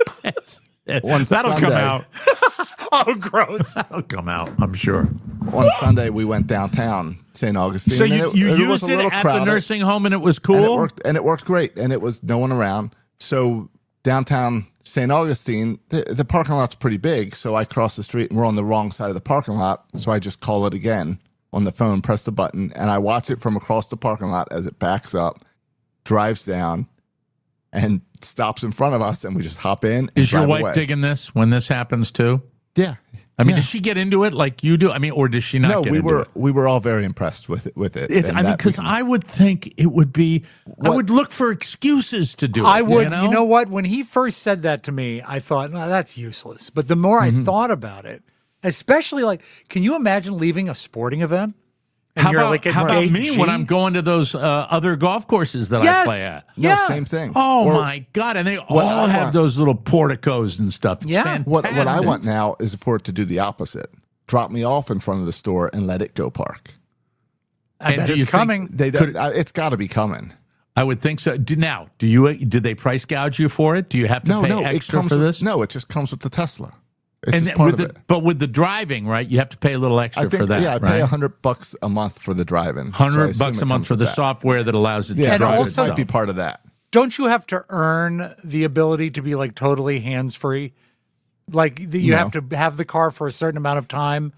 That'll come out. Oh, gross. That'll come out, I'm sure. On Sunday, we went downtown, St. Augustine. So you used it at the nursing home and it was cool? And it worked great. And it was no one around. So downtown St. Augustine, the parking lot's pretty big. So I crossed the street and we're on the wrong side of the parking lot. So I just call it again on the phone, press the button, and I watch it from across the parking lot as it backs up, drives down, and stops in front of us, and we just hop in. Is your wife digging this when this happens too? Yeah. I mean, does she get into it like you do? I mean, or does she not get into it? We were all very impressed with it. I mean, because I would think it would be, I would look for excuses to do it. I would, you know what? When he first said that to me, I thought, no, that's useless. But the more I thought about it, especially like, can you imagine leaving a sporting event? How about me when I'm going to those other golf courses that I play at? No, same thing. Oh, my God. And they all have those little porticos and stuff. It's fantastic. What I want now is for it to do the opposite. Drop me off in front of the store and let it go park. And it's coming. It's got to be coming. I would think so. Now, did they price gouge you for it? Do you have to pay extra for this? No, it just comes with the Tesla. But with the driving, right? You have to pay a little extra for that. Yeah, I pay $100 a month for the driving. $100 a month for the software that allows it to drive itself. itself. It might be part of that. Don't you have to earn the ability to be like totally hands free? Like you have to have the car for a certain amount of time.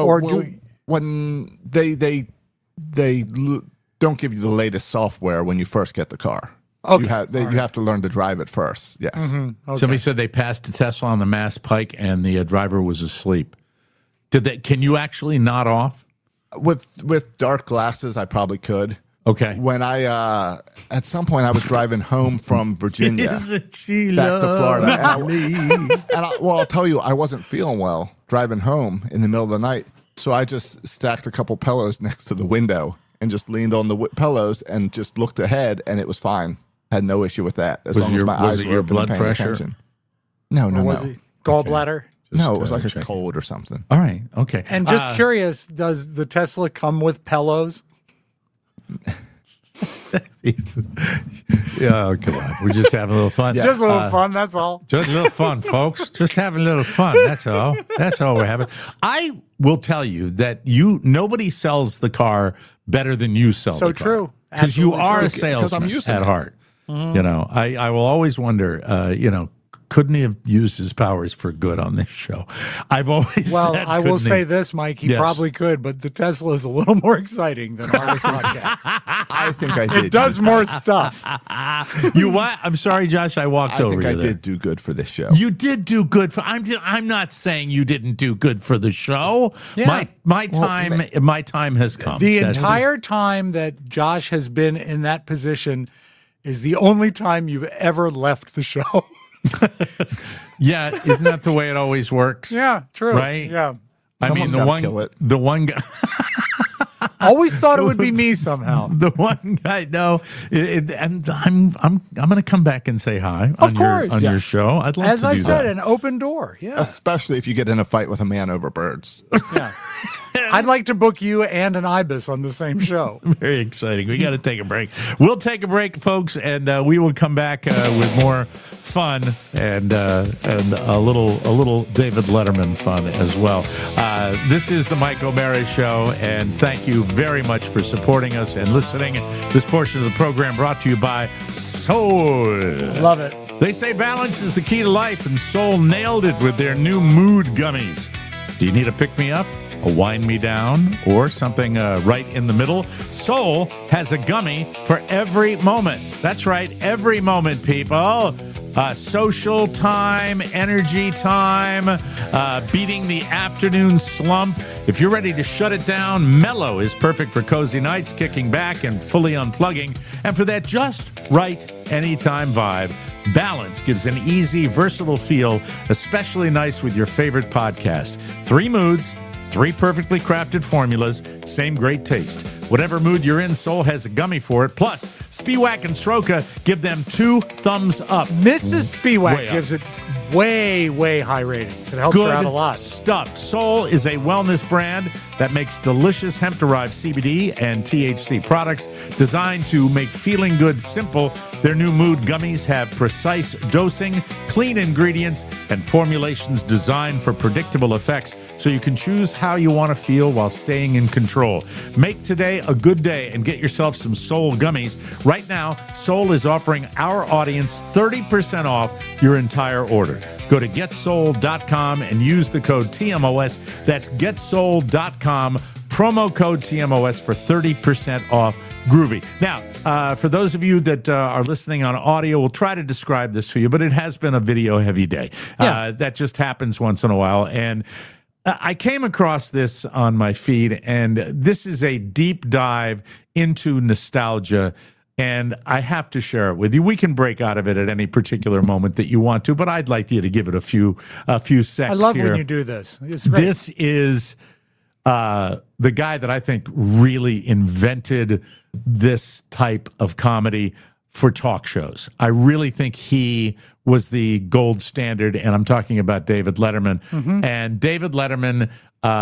When they don't give you the latest software when you first get the car. Okay. You have to learn to drive it first. Yes. Mm-hmm. Okay. Somebody said they passed a Tesla on the Mass Pike and the driver was asleep. Can you actually nod off? With dark glasses, I probably could. Okay. When I at some point I was driving home from Virginia back to Florida, I'll tell you, I wasn't feeling well driving home in the middle of the night, so I just stacked a couple pillows next to the window and just leaned on the pillows and just looked ahead, and it was fine. Had no issue with that as long as my eyes were open and paying attention. No. Was it gallbladder? No, it was like a cold or something. All right, okay. And just curious, does the Tesla come with pillows? Yeah, come on. We're just having a little fun. Yeah. Just a little fun, that's all. Just a little fun, folks. Just having a little fun, that's all. That's all we're having. I will tell you that nobody sells the car better than you sell the car. So true. because you Absolutely are true. a salesman I'm using at it. heart. You know, I will always wonder, couldn't he have used his powers for good on this show? I've always Well, said, I will couldn't say he? this, Mike. He Yes. probably could, but the Tesla is a little more exciting than our podcast. I think I did. It does more stuff. You what? I'm sorry, Josh. I walked I over think you I there. did do good for this show. You did do good for. I'm not saying you didn't do good for the show. Yeah. My time has come. The That's it. entire time that Josh has been in that position is the only time you've ever left the show. Yeah, isn't that the way it always works? Yeah, true. Right? Yeah. I mean, Someone's gotta kill it. the one guy. Always thought it would be me somehow. The one guy, no, and I'm going to come back and say hi Of on course. your Yes. show. I'd love As to I do said, that. an open door. Yeah. Especially if you get in a fight with a man over birds. Yeah. I'd like to book you and an ibis on the same show. Very exciting. We got to take a break. We'll take a break, folks, and we will come back with more fun and a little David Letterman fun as well. This is the Mike O'Mara Show, and thank you very much for supporting us and listening. This portion of the program brought to you by Soul. Love it. They say balance is the key to life, and Soul nailed it with their new mood gummies. Do you need a pick-me-up, a wind-me-down, or something right in the middle? Soul has a gummy for every moment. That's right, every moment, people. Social time, energy time, beating the afternoon slump. If you're ready to shut it down, Mellow is perfect for cozy nights, kicking back and fully unplugging. And for that just right anytime vibe, Balance gives an easy, versatile feel, especially nice with your favorite podcast. 3 moods, 3 perfectly crafted formulas, same great taste. Whatever mood you're in, Soul has a gummy for it. Plus, Spiewak and Sroka give them 2 thumbs up. Mrs. Way Spiewak up. gives it way high ratings. It helps her out a lot. Stuff. Soul is a wellness brand that makes delicious hemp-derived CBD and THC products designed to make feeling good simple. Their new mood gummies have precise dosing, clean ingredients, and formulations designed for predictable effects, so you can choose how you want to feel while staying in control. Make today a good day and get yourself some Soul gummies. Right now, Soul is offering our audience 30% off your entire order. Go to getsoul.com and use the code TMOS. That's getsoul.com, promo code TMOS for 30% off Groovy. Now, for those of you that are listening on audio, we'll try to describe this to you, but it has been a video-heavy day. Yeah. That just happens once in a while. And I came across this on my feed, and this is a deep dive into nostalgia. And I have to share it with you. We can break out of it at any particular moment that you want to, but I'd like you to give it a few secs. I love here. when you do this. It's great. This is the guy that I think really invented this type of comedy for talk shows. I really think he was the gold standard, and I'm talking about David Letterman. Mm-hmm. And David Letterman,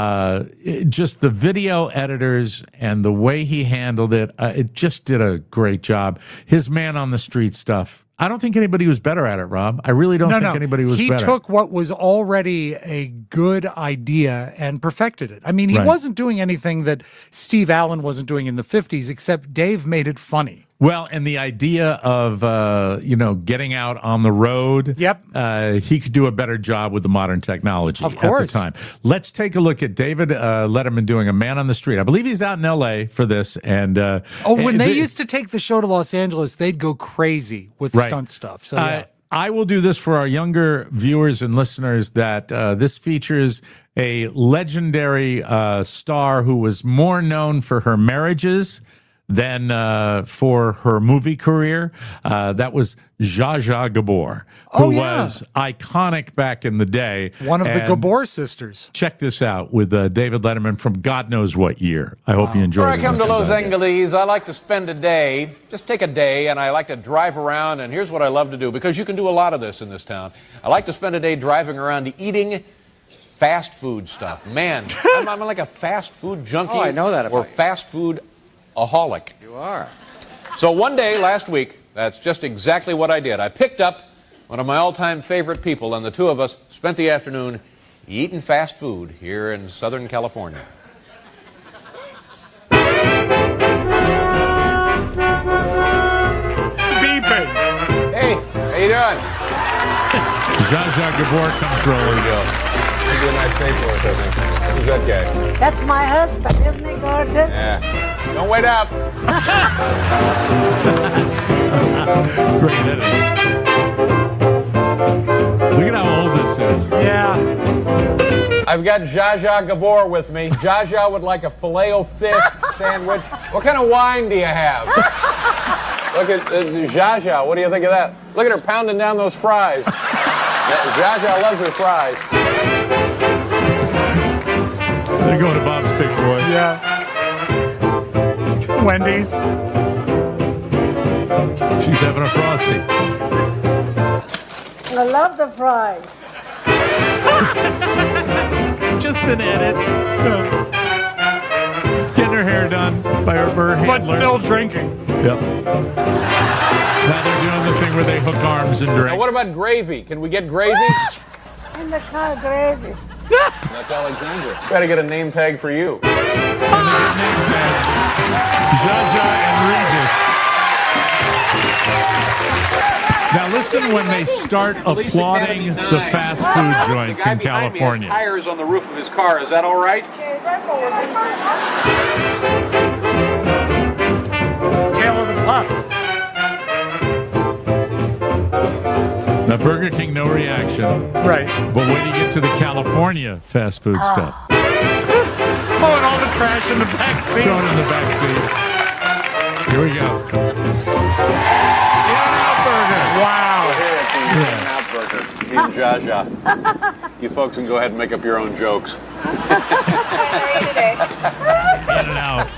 just the video editors and the way he handled it, it just did a great job. His man on the street stuff, I don't think anybody was better at it, Rob. I really don't think anybody was better. He took what was already a good idea and perfected it. I mean, he Right. wasn't doing anything that Steve Allen wasn't doing in the 50s, except Dave made it funny. Well, and the idea of, getting out on the road. Yep. He could do a better job with the modern technology Of at course. the time. Let's take a look at David Letterman doing A Man on the Street. I believe he's out in L.A. for this. And When they used to take the show to Los Angeles, they'd go crazy with Right. stunt stuff. So, yeah. I will do this for our younger viewers and listeners that this features a legendary star who was more known for her marriages than for her movie career. That was Zsa Zsa Gabor, who was iconic back in the day. One of the And Gabor sisters. Check this out with David Letterman from God knows what year. I hope you enjoyed it. Before I come to as much Los as I did. Angeles, I like to spend a day, just take a day, and I like to drive around, and here's what I love to do, because you can do a lot of this in this town. I like to spend a day driving around eating fast food stuff. Man, I'm like a fast food junkie. Oh, I know that about or you. fast food aholic. You are. So one day last week, that's just exactly what I did. I picked up one of my all-time favorite people, and the two of us spent the afternoon eating fast food here in Southern California. you doing? Zsa Zsa Gabor comes rolling. Go. You do a nice day for us, I think. Who's that guy? That's my husband, isn't he gorgeous? Yeah. Don't wait up. Great editing. Look at how old this is. Yeah. I've got Zsa Zsa Gabor with me. Zsa Zsa would like a filet-o-fish sandwich. What kind of wine do you have? Look at Zsa Zsa. What do you think of that? Look at her pounding down those fries. Zsa Zsa loves her fries. They're going to Bob's Big Boy. Yeah. Wendy's. She's having a Frosty. I love the fries. Just an edit. Getting her hair done by her handler. But still drinking. Yep. Now they're doing the thing where they hook arms and drink. Now, what about gravy? Can we get gravy? In the car, gravy. That's Alexandra. Gotta get a name tag for you. And they get name tags. Zsa Zsa and Regis. Now listen when they start applauding the fast food joints in California. Tires on the roof of his car. Is that all right? Tail of the pup. Now Burger King, no reaction. Right. But when you get to the California fast food stuff, Pulling all the trash in the back seat. throw it in the back seat. Here we go. In-N-Out Burger. Wow. In-N-Out Burger. Me and Zsa Zsa. You folks can go ahead and make up your own jokes. In-N-Out.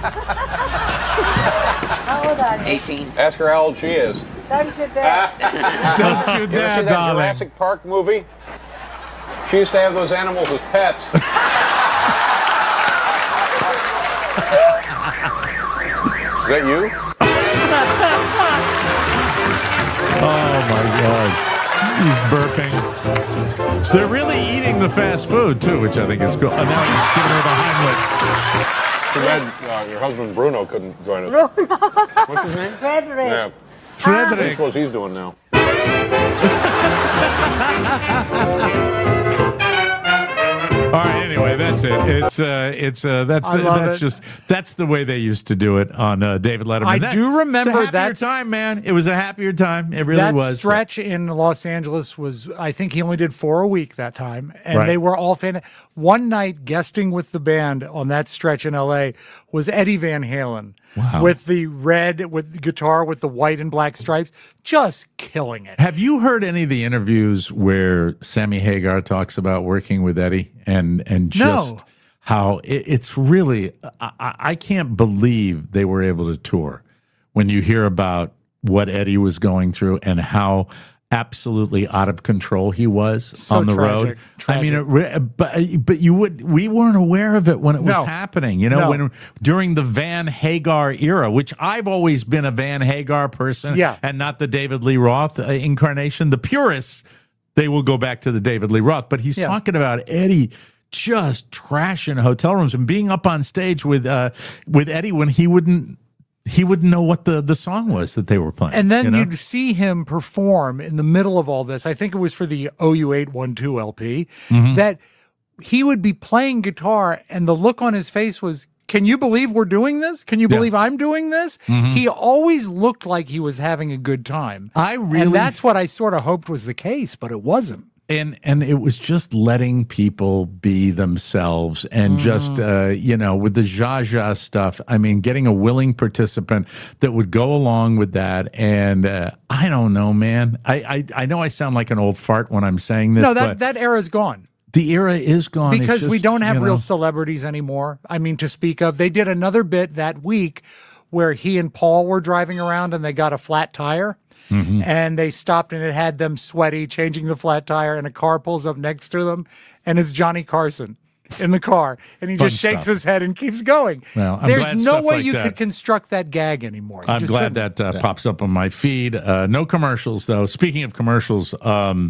How old are you? 18. Ask her how old she is. Don't you dare. Don't you You ever dare, see that darling. Jurassic Park movie? She used to have those animals as pets. Is that you? Oh my God. He's burping. So they're really eating the fast food too, which I think is cool. And now he's giving her the Heimlich. Too bad your husband Bruno couldn't join us. What's his name? Frederick. Yeah. I Frederick. suppose he's doing now. All right. Anyway, that's it. That's the way they used to do it on David Letterman. I do remember it's a happier that time, man. It was a happier time. It really that was. stretch in Los Angeles was, I think he only did 4 a week that time, and Right. they were all fan. One night guesting with the band on that stretch in LA was Eddie Van Halen. Wow. With the guitar with the white and black stripes, just killing it. Have you heard any of the interviews where Sammy Hagar talks about working with Eddie and just how it's really, I can't believe they were able to tour when you hear about what Eddie was going through and how absolutely out of control he was on the road. Tragic. I mean, we weren't aware of it when it was happening. You know, when during the Van Hagar era, which I've always been a Van Hagar person, and not the David Lee Roth incarnation. The purists, they will go back to the David Lee Roth, but he's talking about Eddie just trashing hotel rooms and being up on stage with Eddie when he wouldn't know what the song was that they were playing. And then you'd see him perform in the middle of all this. I think it was for the OU812 LP, that he would be playing guitar and the look on his face was, can you believe we're doing this? Can you believe I'm doing this? He always looked like he was having a good time. And that's what I sort of hoped was the case, but it wasn't. And it was just letting people be themselves and just, with the Zsa Zsa stuff, I mean, getting a willing participant that would go along with that. And I don't know, man. I know I sound like an old fart when I'm saying this. No, but that era's gone. The era is gone. Because it's we just, don't have real celebrities anymore. I mean, to speak of. They did another bit that week where he and Paul were driving around and they got a flat tire. And they stopped and it had them sweaty, changing the flat tire, and a car pulls up next to them, and it's Johnny Carson in the car. And he just shakes his head and keeps going. Well, There's no way you could construct that gag anymore. I'm glad that pops up on my feed. No commercials, though. Speaking of commercials, I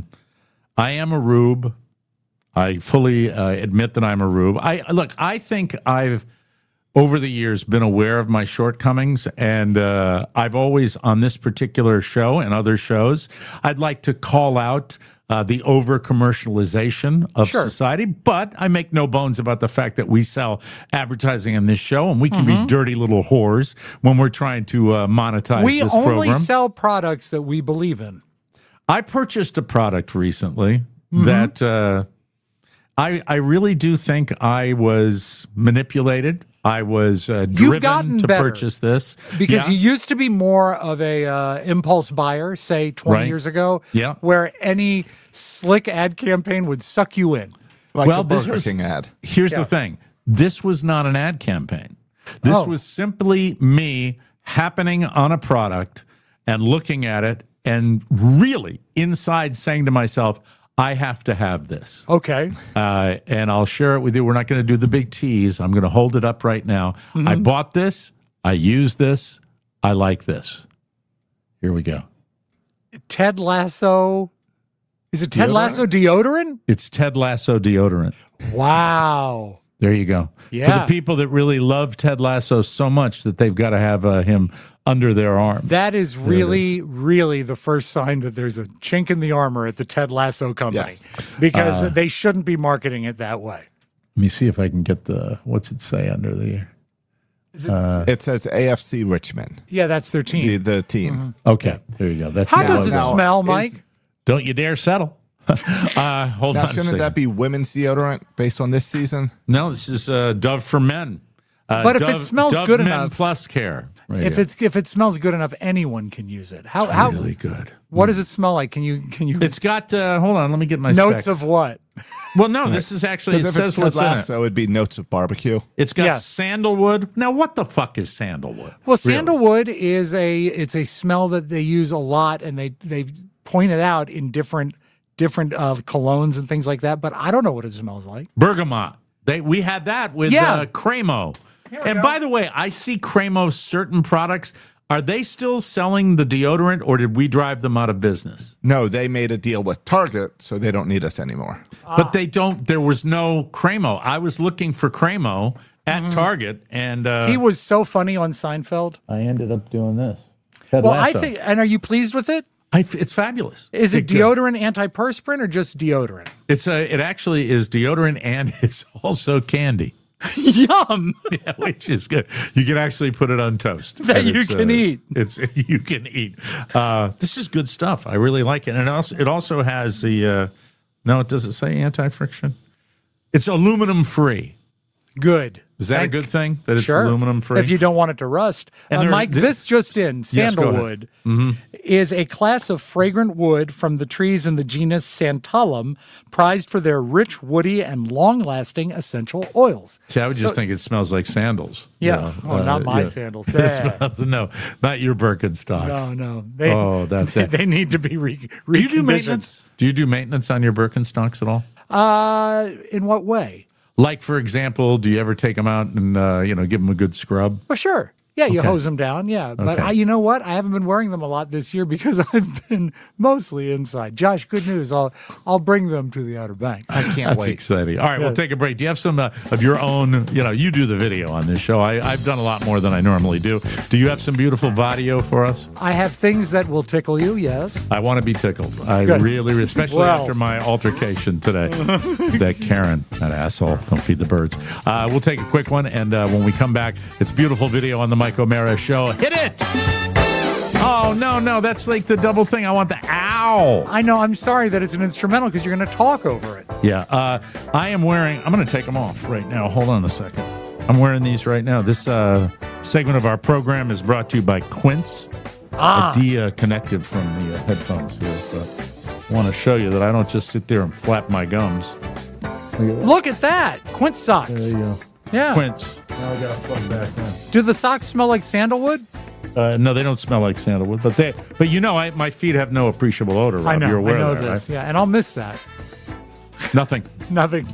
am a rube. I fully admit that I'm a rube. I think I've over the years been aware of my shortcomings, and I've always, on this particular show and other shows, I'd like to call out the over-commercialization of society, but I make no bones about the fact that we sell advertising on this show, and we can be dirty little whores when we're trying to monetize this program. We only sell products that we believe in. I purchased a product recently that I really do think I was manipulated. I was driven to purchase this. Because you used to be more of a impulse buyer, say 20 years ago, where any slick ad campaign would suck you in. Like a Burger King ad. Here's the thing. This was not an ad campaign. This was simply me happening on a product and looking at it and really inside saying to myself, I have to have this. Okay. And I'll share it with you. We're not going to do the big tease. I'm going to hold it up right now. I bought this. I use this. I like this. Here we go. Ted Lasso. Is it Ted Lasso deodorant? It's Ted Lasso deodorant. Wow. There you go. Yeah. For the people that really love Ted Lasso so much that they've got to have him under their arm. That is really, really the first sign that there's a chink in the armor at the Ted Lasso company. Yes. Because they shouldn't be marketing it that way. Let me see if I can get what's it say under the... It says AFC Richmond. Yeah, that's their team. The team. Okay, there you go. That's How does it smell, Mike? Don't you dare settle. Hold now, on. Shouldn't that be women's deodorant based on this season? No, this is Dove for Men. But if it smells Dove good Men enough, Plus Care. Right if it smells good enough, anyone can use it. How really good? What does it smell like? Can you? It's got. Hold on, let me get my notes specs. of what? Well, no, this is actually. It says what's in it. So it'd be notes of barbecue. It's got sandalwood. Now, what the fuck is sandalwood? Well, sandalwood is a smell that they use a lot, and they point it out in different colognes and things like that. But I don't know what it smells like. Bergamot. We had that with Cremo. And by the way, I see Cremo certain products. Are they still selling the deodorant, or did we drive them out of business? No, they made a deal with Target, so they don't need us anymore. But they don't. There was no Cremo. I was looking for Cremo at Target, and he was so funny on Seinfeld. I ended up doing this. I think. And are you pleased with it? It's fabulous. Is it deodorant, antiperspirant, or just deodorant? It actually is deodorant, and it's also candy. Yum! Yeah, which is good. You can actually put it on toast. That you can eat. You can eat. This is good stuff. I really like it, and it also has the. No, does it say anti-friction? It's aluminum free. Good. Is that a good thing that it's aluminum free? If you don't want it to rust. And Mike, this just in, sandalwood is a class of fragrant wood from the trees in the genus Santalum, prized for their rich, woody, and long-lasting essential oils. See, I would just think it smells like sandals. Yeah. Not my sandals. No, not your Birkenstocks. No. That's it. They need to be reconditioned. Do you do maintenance? Do you do maintenance on your Birkenstocks at all? In what way? Like, for example, do you ever take them out and, give them a good scrub? Well, sure. Yeah, you hose them down, But you know what? I haven't been wearing them a lot this year because I've been mostly inside. Josh, good news. I'll bring them to the Outer Banks. I can't wait. That's exciting. All right, we'll take a break. Do you have some of your own, you do the video on this show. I've done a lot more than I normally do. Do you have some beautiful video for us? I have things that will tickle you, yes. I want to be tickled. I really, especially after my altercation today. That Karen, that asshole, don't feed the birds. We'll take a quick one, and when we come back, it's beautiful video on the Mike O'Mara Show. Hit it! Oh, no, that's like the double thing. I want the ow. I know. I'm sorry that it's an instrumental because you're going to talk over it. Yeah. I am wearing, I'm going to take them off right now. Hold on a second. I'm wearing these right now. This segment of our program is brought to you by Quince. Connected from the headphones here. I want to show you that I don't just sit there and flap my gums. Look at that. Quince socks. There you go. Yeah. Quince. Now I got to plug back in. Do the socks smell like sandalwood? No, they don't smell like sandalwood, but my feet have no appreciable odor. Rob. I know. You're aware I know of that, this. right? Yeah, and I'll miss that. Nothing.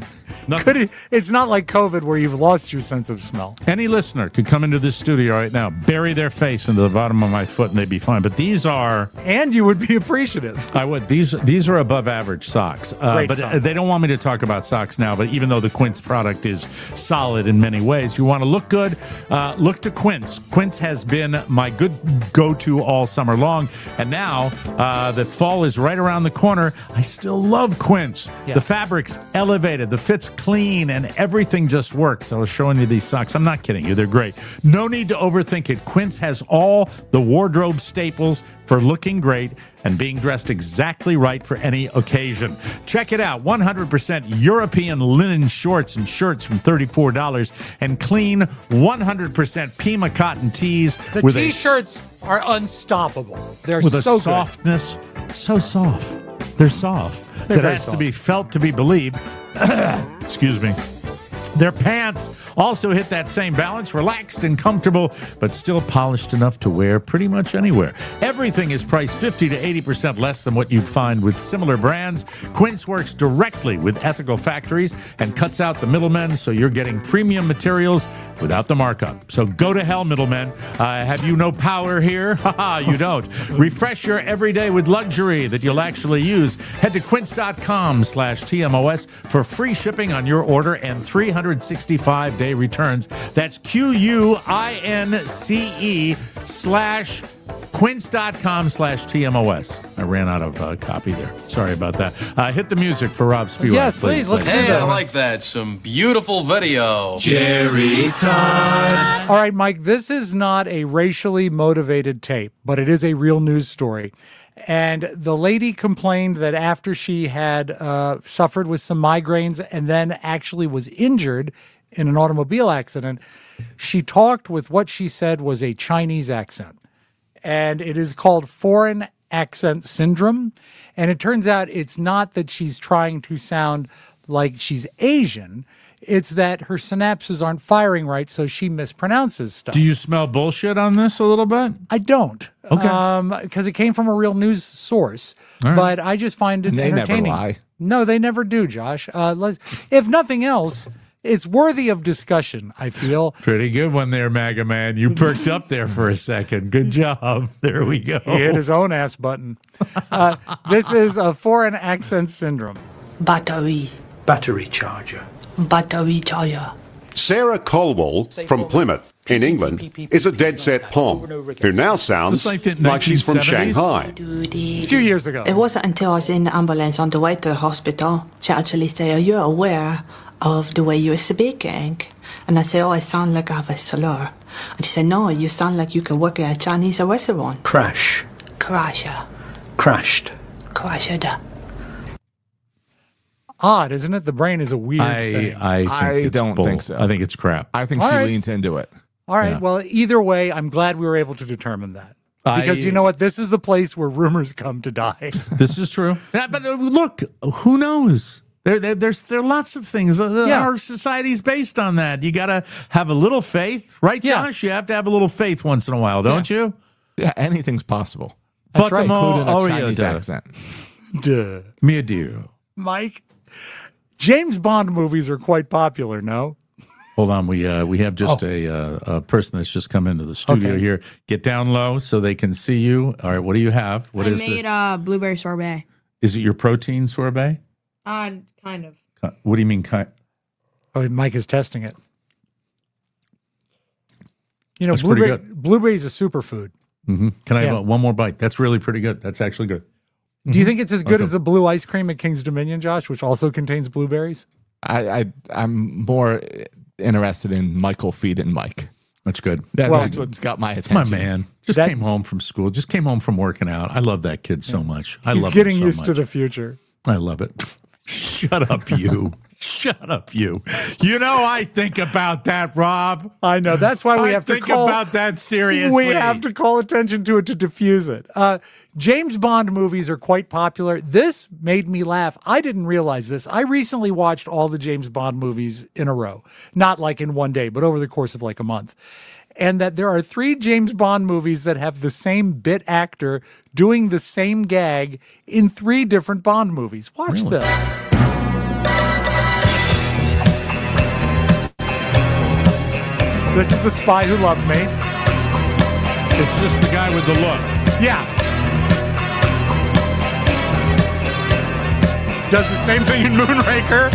It's not like COVID where you've lost your sense of smell. Any listener could come into this studio right now, bury their face into the bottom of my foot, and they'd be fine. But these are... And you would be appreciative. I would. These are above average socks. But socks. They don't want me to talk about socks now. But even though the Quince product is solid in many ways, you want to look good, look to Quince. Quince has been my good go-to all summer long. And now that fall is right around the corner, I still love Quince. Yeah. The fabric's elevated, the fit's clean, and everything just works. I was showing you these socks. I'm not kidding you. They're great. No need to overthink it. Quince has all the wardrobe staples for looking great and being dressed exactly right for any occasion. Check it out. 100% European linen shorts and shirts from $34 and clean 100% Pima cotton tees. The T-shirts are unstoppable. They're with so a softness, so soft. They're soft. That has to be felt to be believed. Excuse me. Their pants also hit that same balance, relaxed and comfortable, but still polished enough to wear pretty much anywhere. Everything is priced 50 to 80% less than what you'd find with similar brands. Quince works directly with ethical factories and cuts out the middlemen, so you're getting premium materials without the markup. So go to hell, middlemen. Have you no power here? Haha, you don't. Refresh your everyday with luxury that you'll actually use. Head to quince.com/TMOS for free shipping on your order and 365-day returns. That's QUINCE.com/Quince.com/TMOS. I ran out of copy there. Sorry about that. Hit the music for Rob Spiewak. Yes, please. Let's do Hey, that. I like that. Some beautiful video. Jerry Todd. All right, Mike, this is not a racially motivated tape, but it is a real news story. And the lady complained that after she had suffered with some migraines and then actually was injured in an automobile accident, she talked with what she said was a Chinese accent. And it is called foreign accent syndrome. And it turns out it's not that she's trying to sound like she's Asian. It's that her synapses aren't firing right, so she mispronounces stuff. Do you smell bullshit on this a little bit? I don't. Okay. Because it came from a real news source. Right. But I just find it entertaining. They never lie. No, they never do, Josh. If nothing else, it's worthy of discussion, I feel. Pretty good one there, MAGA man. You perked up there for a second. Good job. There we go. He hit his own ass button. This is a foreign accent syndrome. Battery charger. Battery charger. Sarah Colwell from Plymouth in England is a dead-set Pom who now sounds like the like she's from 1970s? Shanghai. A few years ago. It wasn't until I was in the ambulance on the way to the hospital she actually said, "Are you aware of the way you're speaking?" And I said, "Oh, I sound like I have a slur." And she said, "No, you sound like you can work at a Chinese restaurant." Crash. Crasher. Crashed. Crashed. Odd, isn't it? The brain is a weird thing. I don't think so. I think it's crap. I think All she right. leans into it. All right. Yeah. Well, either way, I'm glad we were able to determine that. Because you know what? This is the place where rumors come to die. This is true. But look, who knows? There are lots of things. Our society's based on that. You got to have a little faith, right, Josh? You have to have a little faith once in a while, don't you? Yeah, anything's possible. That's right. Including a Chinese accent. Duh. Me dear. Mike, James Bond movies are quite popular, no? Hold on, we have just a person that's just come into the studio here. Get down low so they can see you. All right, what do you have? What is it? I made blueberry sorbet. Is it your protein sorbet? Kind of. What do you mean kind? Oh, Mike is testing it. You know, That's pretty good. blueberry is a superfood. Mm-hmm. Can I have one more bite? That's really pretty good. That's actually good. Do you think it's as good as the blue ice cream at King's Dominion, Josh, which also contains blueberries? I'm more interested in Michael Feed and Mike. That's good. That's what's got my attention. It's my man. Came home from school. Just came home from working out. I love that kid so much. I He's love getting him so used much. to the future. I love it. Shut up, you. Shut up, you. You know I think about that, Rob. I know. That's why we have to think about that seriously. We have to call attention to it to diffuse it. James Bond movies are quite popular. This made me laugh. I didn't realize this. I recently watched all the James Bond movies in a row. Not like in one day, but over the course of like a month. And that there are 3 James Bond movies that have the same bit actor doing the same gag in 3 different Bond movies. Watch this. This is The Spy Who Loved Me. It's just the guy with the look. Yeah. Does the same thing in Moonraker.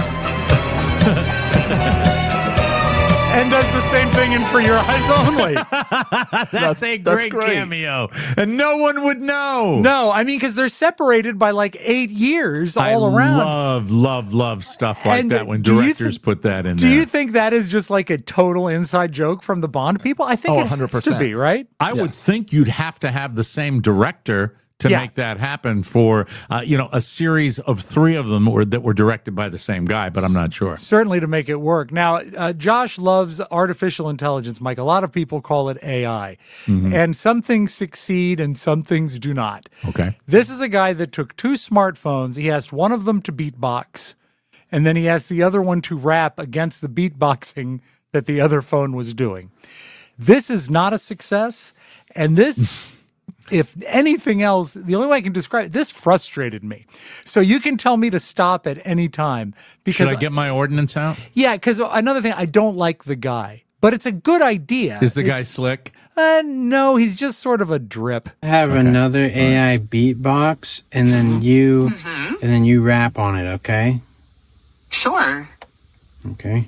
And does the same thing in For Your Eyes Only. That's a great cameo. And no one would know. No, I mean, because they're separated by like 8 years all around. Love stuff like And that when do you directors put that in Do there. you think that is just like a total inside joke from the Bond people? I think it has to be, right? I would think you'd have to have the same director to make that happen for, a series of 3 of them that were directed by the same guy, but I'm not sure. Certainly to make it work. Now, Josh loves artificial intelligence, Mike. A lot of people call it AI. Mm-hmm. And some things succeed and some things do not. Okay. This is a guy that took 2 smartphones. He asked one of them to beatbox, and then he asked the other one to rap against the beatboxing that the other phone was doing. This is not a success, and this... If anything else, the only way I can describe it, this frustrated me. So you can tell me to stop at any time. Because Should I get my ordinance out? Yeah, because another thing, I don't like the guy, but it's a good idea. Is the guy slick? No, he's just sort of a drip. Have another AI beatbox, and then you rap on it. Okay. Sure. Okay.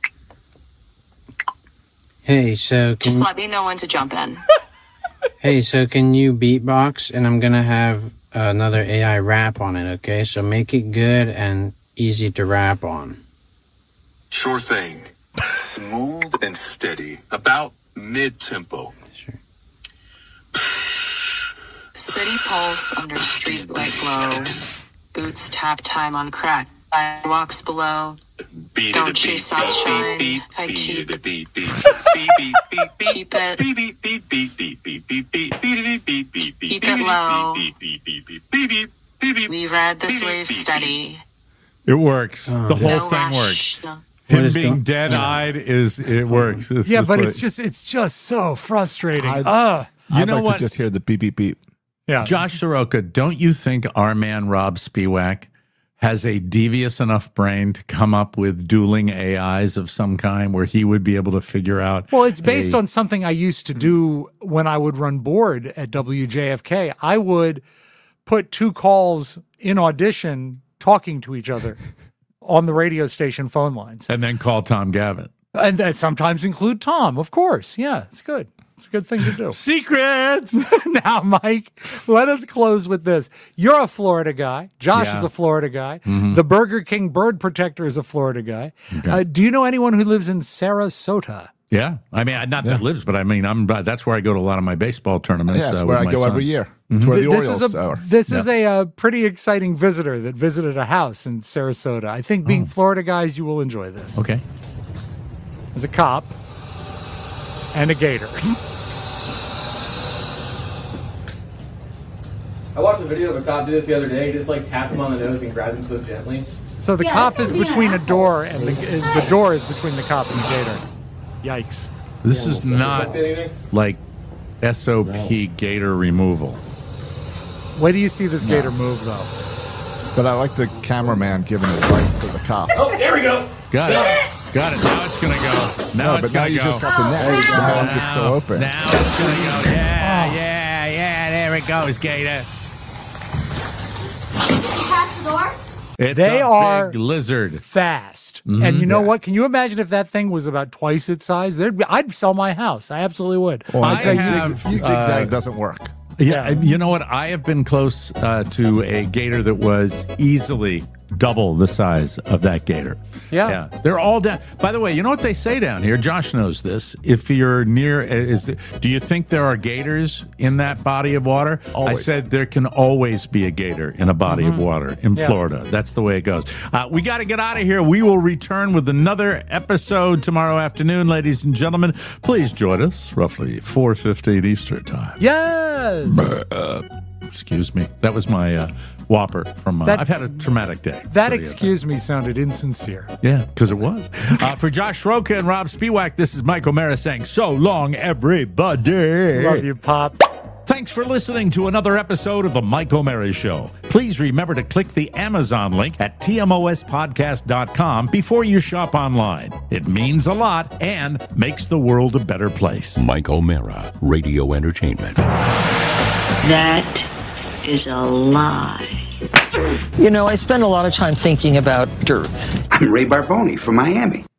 Hey, so Just let me know when to jump in. Hey, so can you beatbox? And I'm gonna have another AI rap on it, okay? So make it good and easy to rap on. Sure thing. Smooth and steady. About mid-tempo. Sure. City pulse under street light glow. Boots tap time on crack. Sidewalks below. Don't chase sunshine. I keep it. Keep it low. We ride this wave steady. It works. The whole No thing rush. works. No. Him being dead-eyed it works. It's Yeah, just but like- it's just so frustrating. You I'd know like what? to just hear the beep, beep, beep. Yeah. Josh Soroka, don't you think our man Rob Spiewak has a devious enough brain to come up with dueling AIs of some kind where he would be able to figure out? Well, it's based on something I used to do when I would run board at WJFK. I would put 2 calls in audition talking to each other on the radio station phone lines. And then call Tom Gavin. And that sometimes include Tom, of course. Yeah, it's good. It's a good thing to do. Secrets! Now, Mike, let us close with this. You're a Florida guy. Josh Yeah. is a Florida guy. Mhm. The Burger King bird protector is a Florida guy. Okay. Do you know anyone who lives in Sarasota? Yeah. I mean, not that lives, but I mean, that's where I go to a lot of my baseball tournaments. Yeah, it's with where I my go son. every year. It's where the Orioles are. This is a pretty exciting visitor that visited a house in Sarasota. I think being Florida guys, you will enjoy this. Okay. There's a cop and a gator. I watched a video of a cop do this the other day. He just like tapped him on the nose and grabbed him so gently. So the cop is between a door, and the door is between the cop and the gator. Yikes. This is not like SOP gator removal. Wait till you see this gator move, though. But I like the cameraman giving advice to the cop. Oh, there we go. Got it. Got it. Now it's going to go. Now No, it's but now going to you go. just got the net. The mouth is still open. Now it's going to go. Yeah. There it goes, gator. It's They a are big lizard. Fast. Mhm. And you know what? Can you imagine if that thing was about twice its size? I'd sell my house. I absolutely would. Well, I have, zigzag doesn't work. Yeah, you know what? I have been close to a gator that was easily double the size of that gator. Yeah. They're all down. By the way, you know what they say down here? Josh knows this. If you're near, do you think there are gators in that body of water? Always. I said there can always be a gator in a body of water in Florida. That's the way it goes. We got to get out of here. We will return with another episode tomorrow afternoon, ladies and gentlemen. Please join us roughly 4:15 Eastern time. Yes. Excuse me. That was my Whopper from. I've had a traumatic day. That So, yeah. excuse me sounded insincere. Yeah, because it was. For Josh Roca and Rob Spiewak, this is Mike O'Mara saying so long, everybody. Love you, Pop. Thanks for listening to another episode of The Mike O'Mara Show. Please remember to click the Amazon link at tmospodcast.com before you shop online. It means a lot and makes the world a better place. Mike O'Mara, Radio Entertainment. That is a lie. You know, I spend a lot of time thinking about dirt. I'm Ray Barboni from Miami.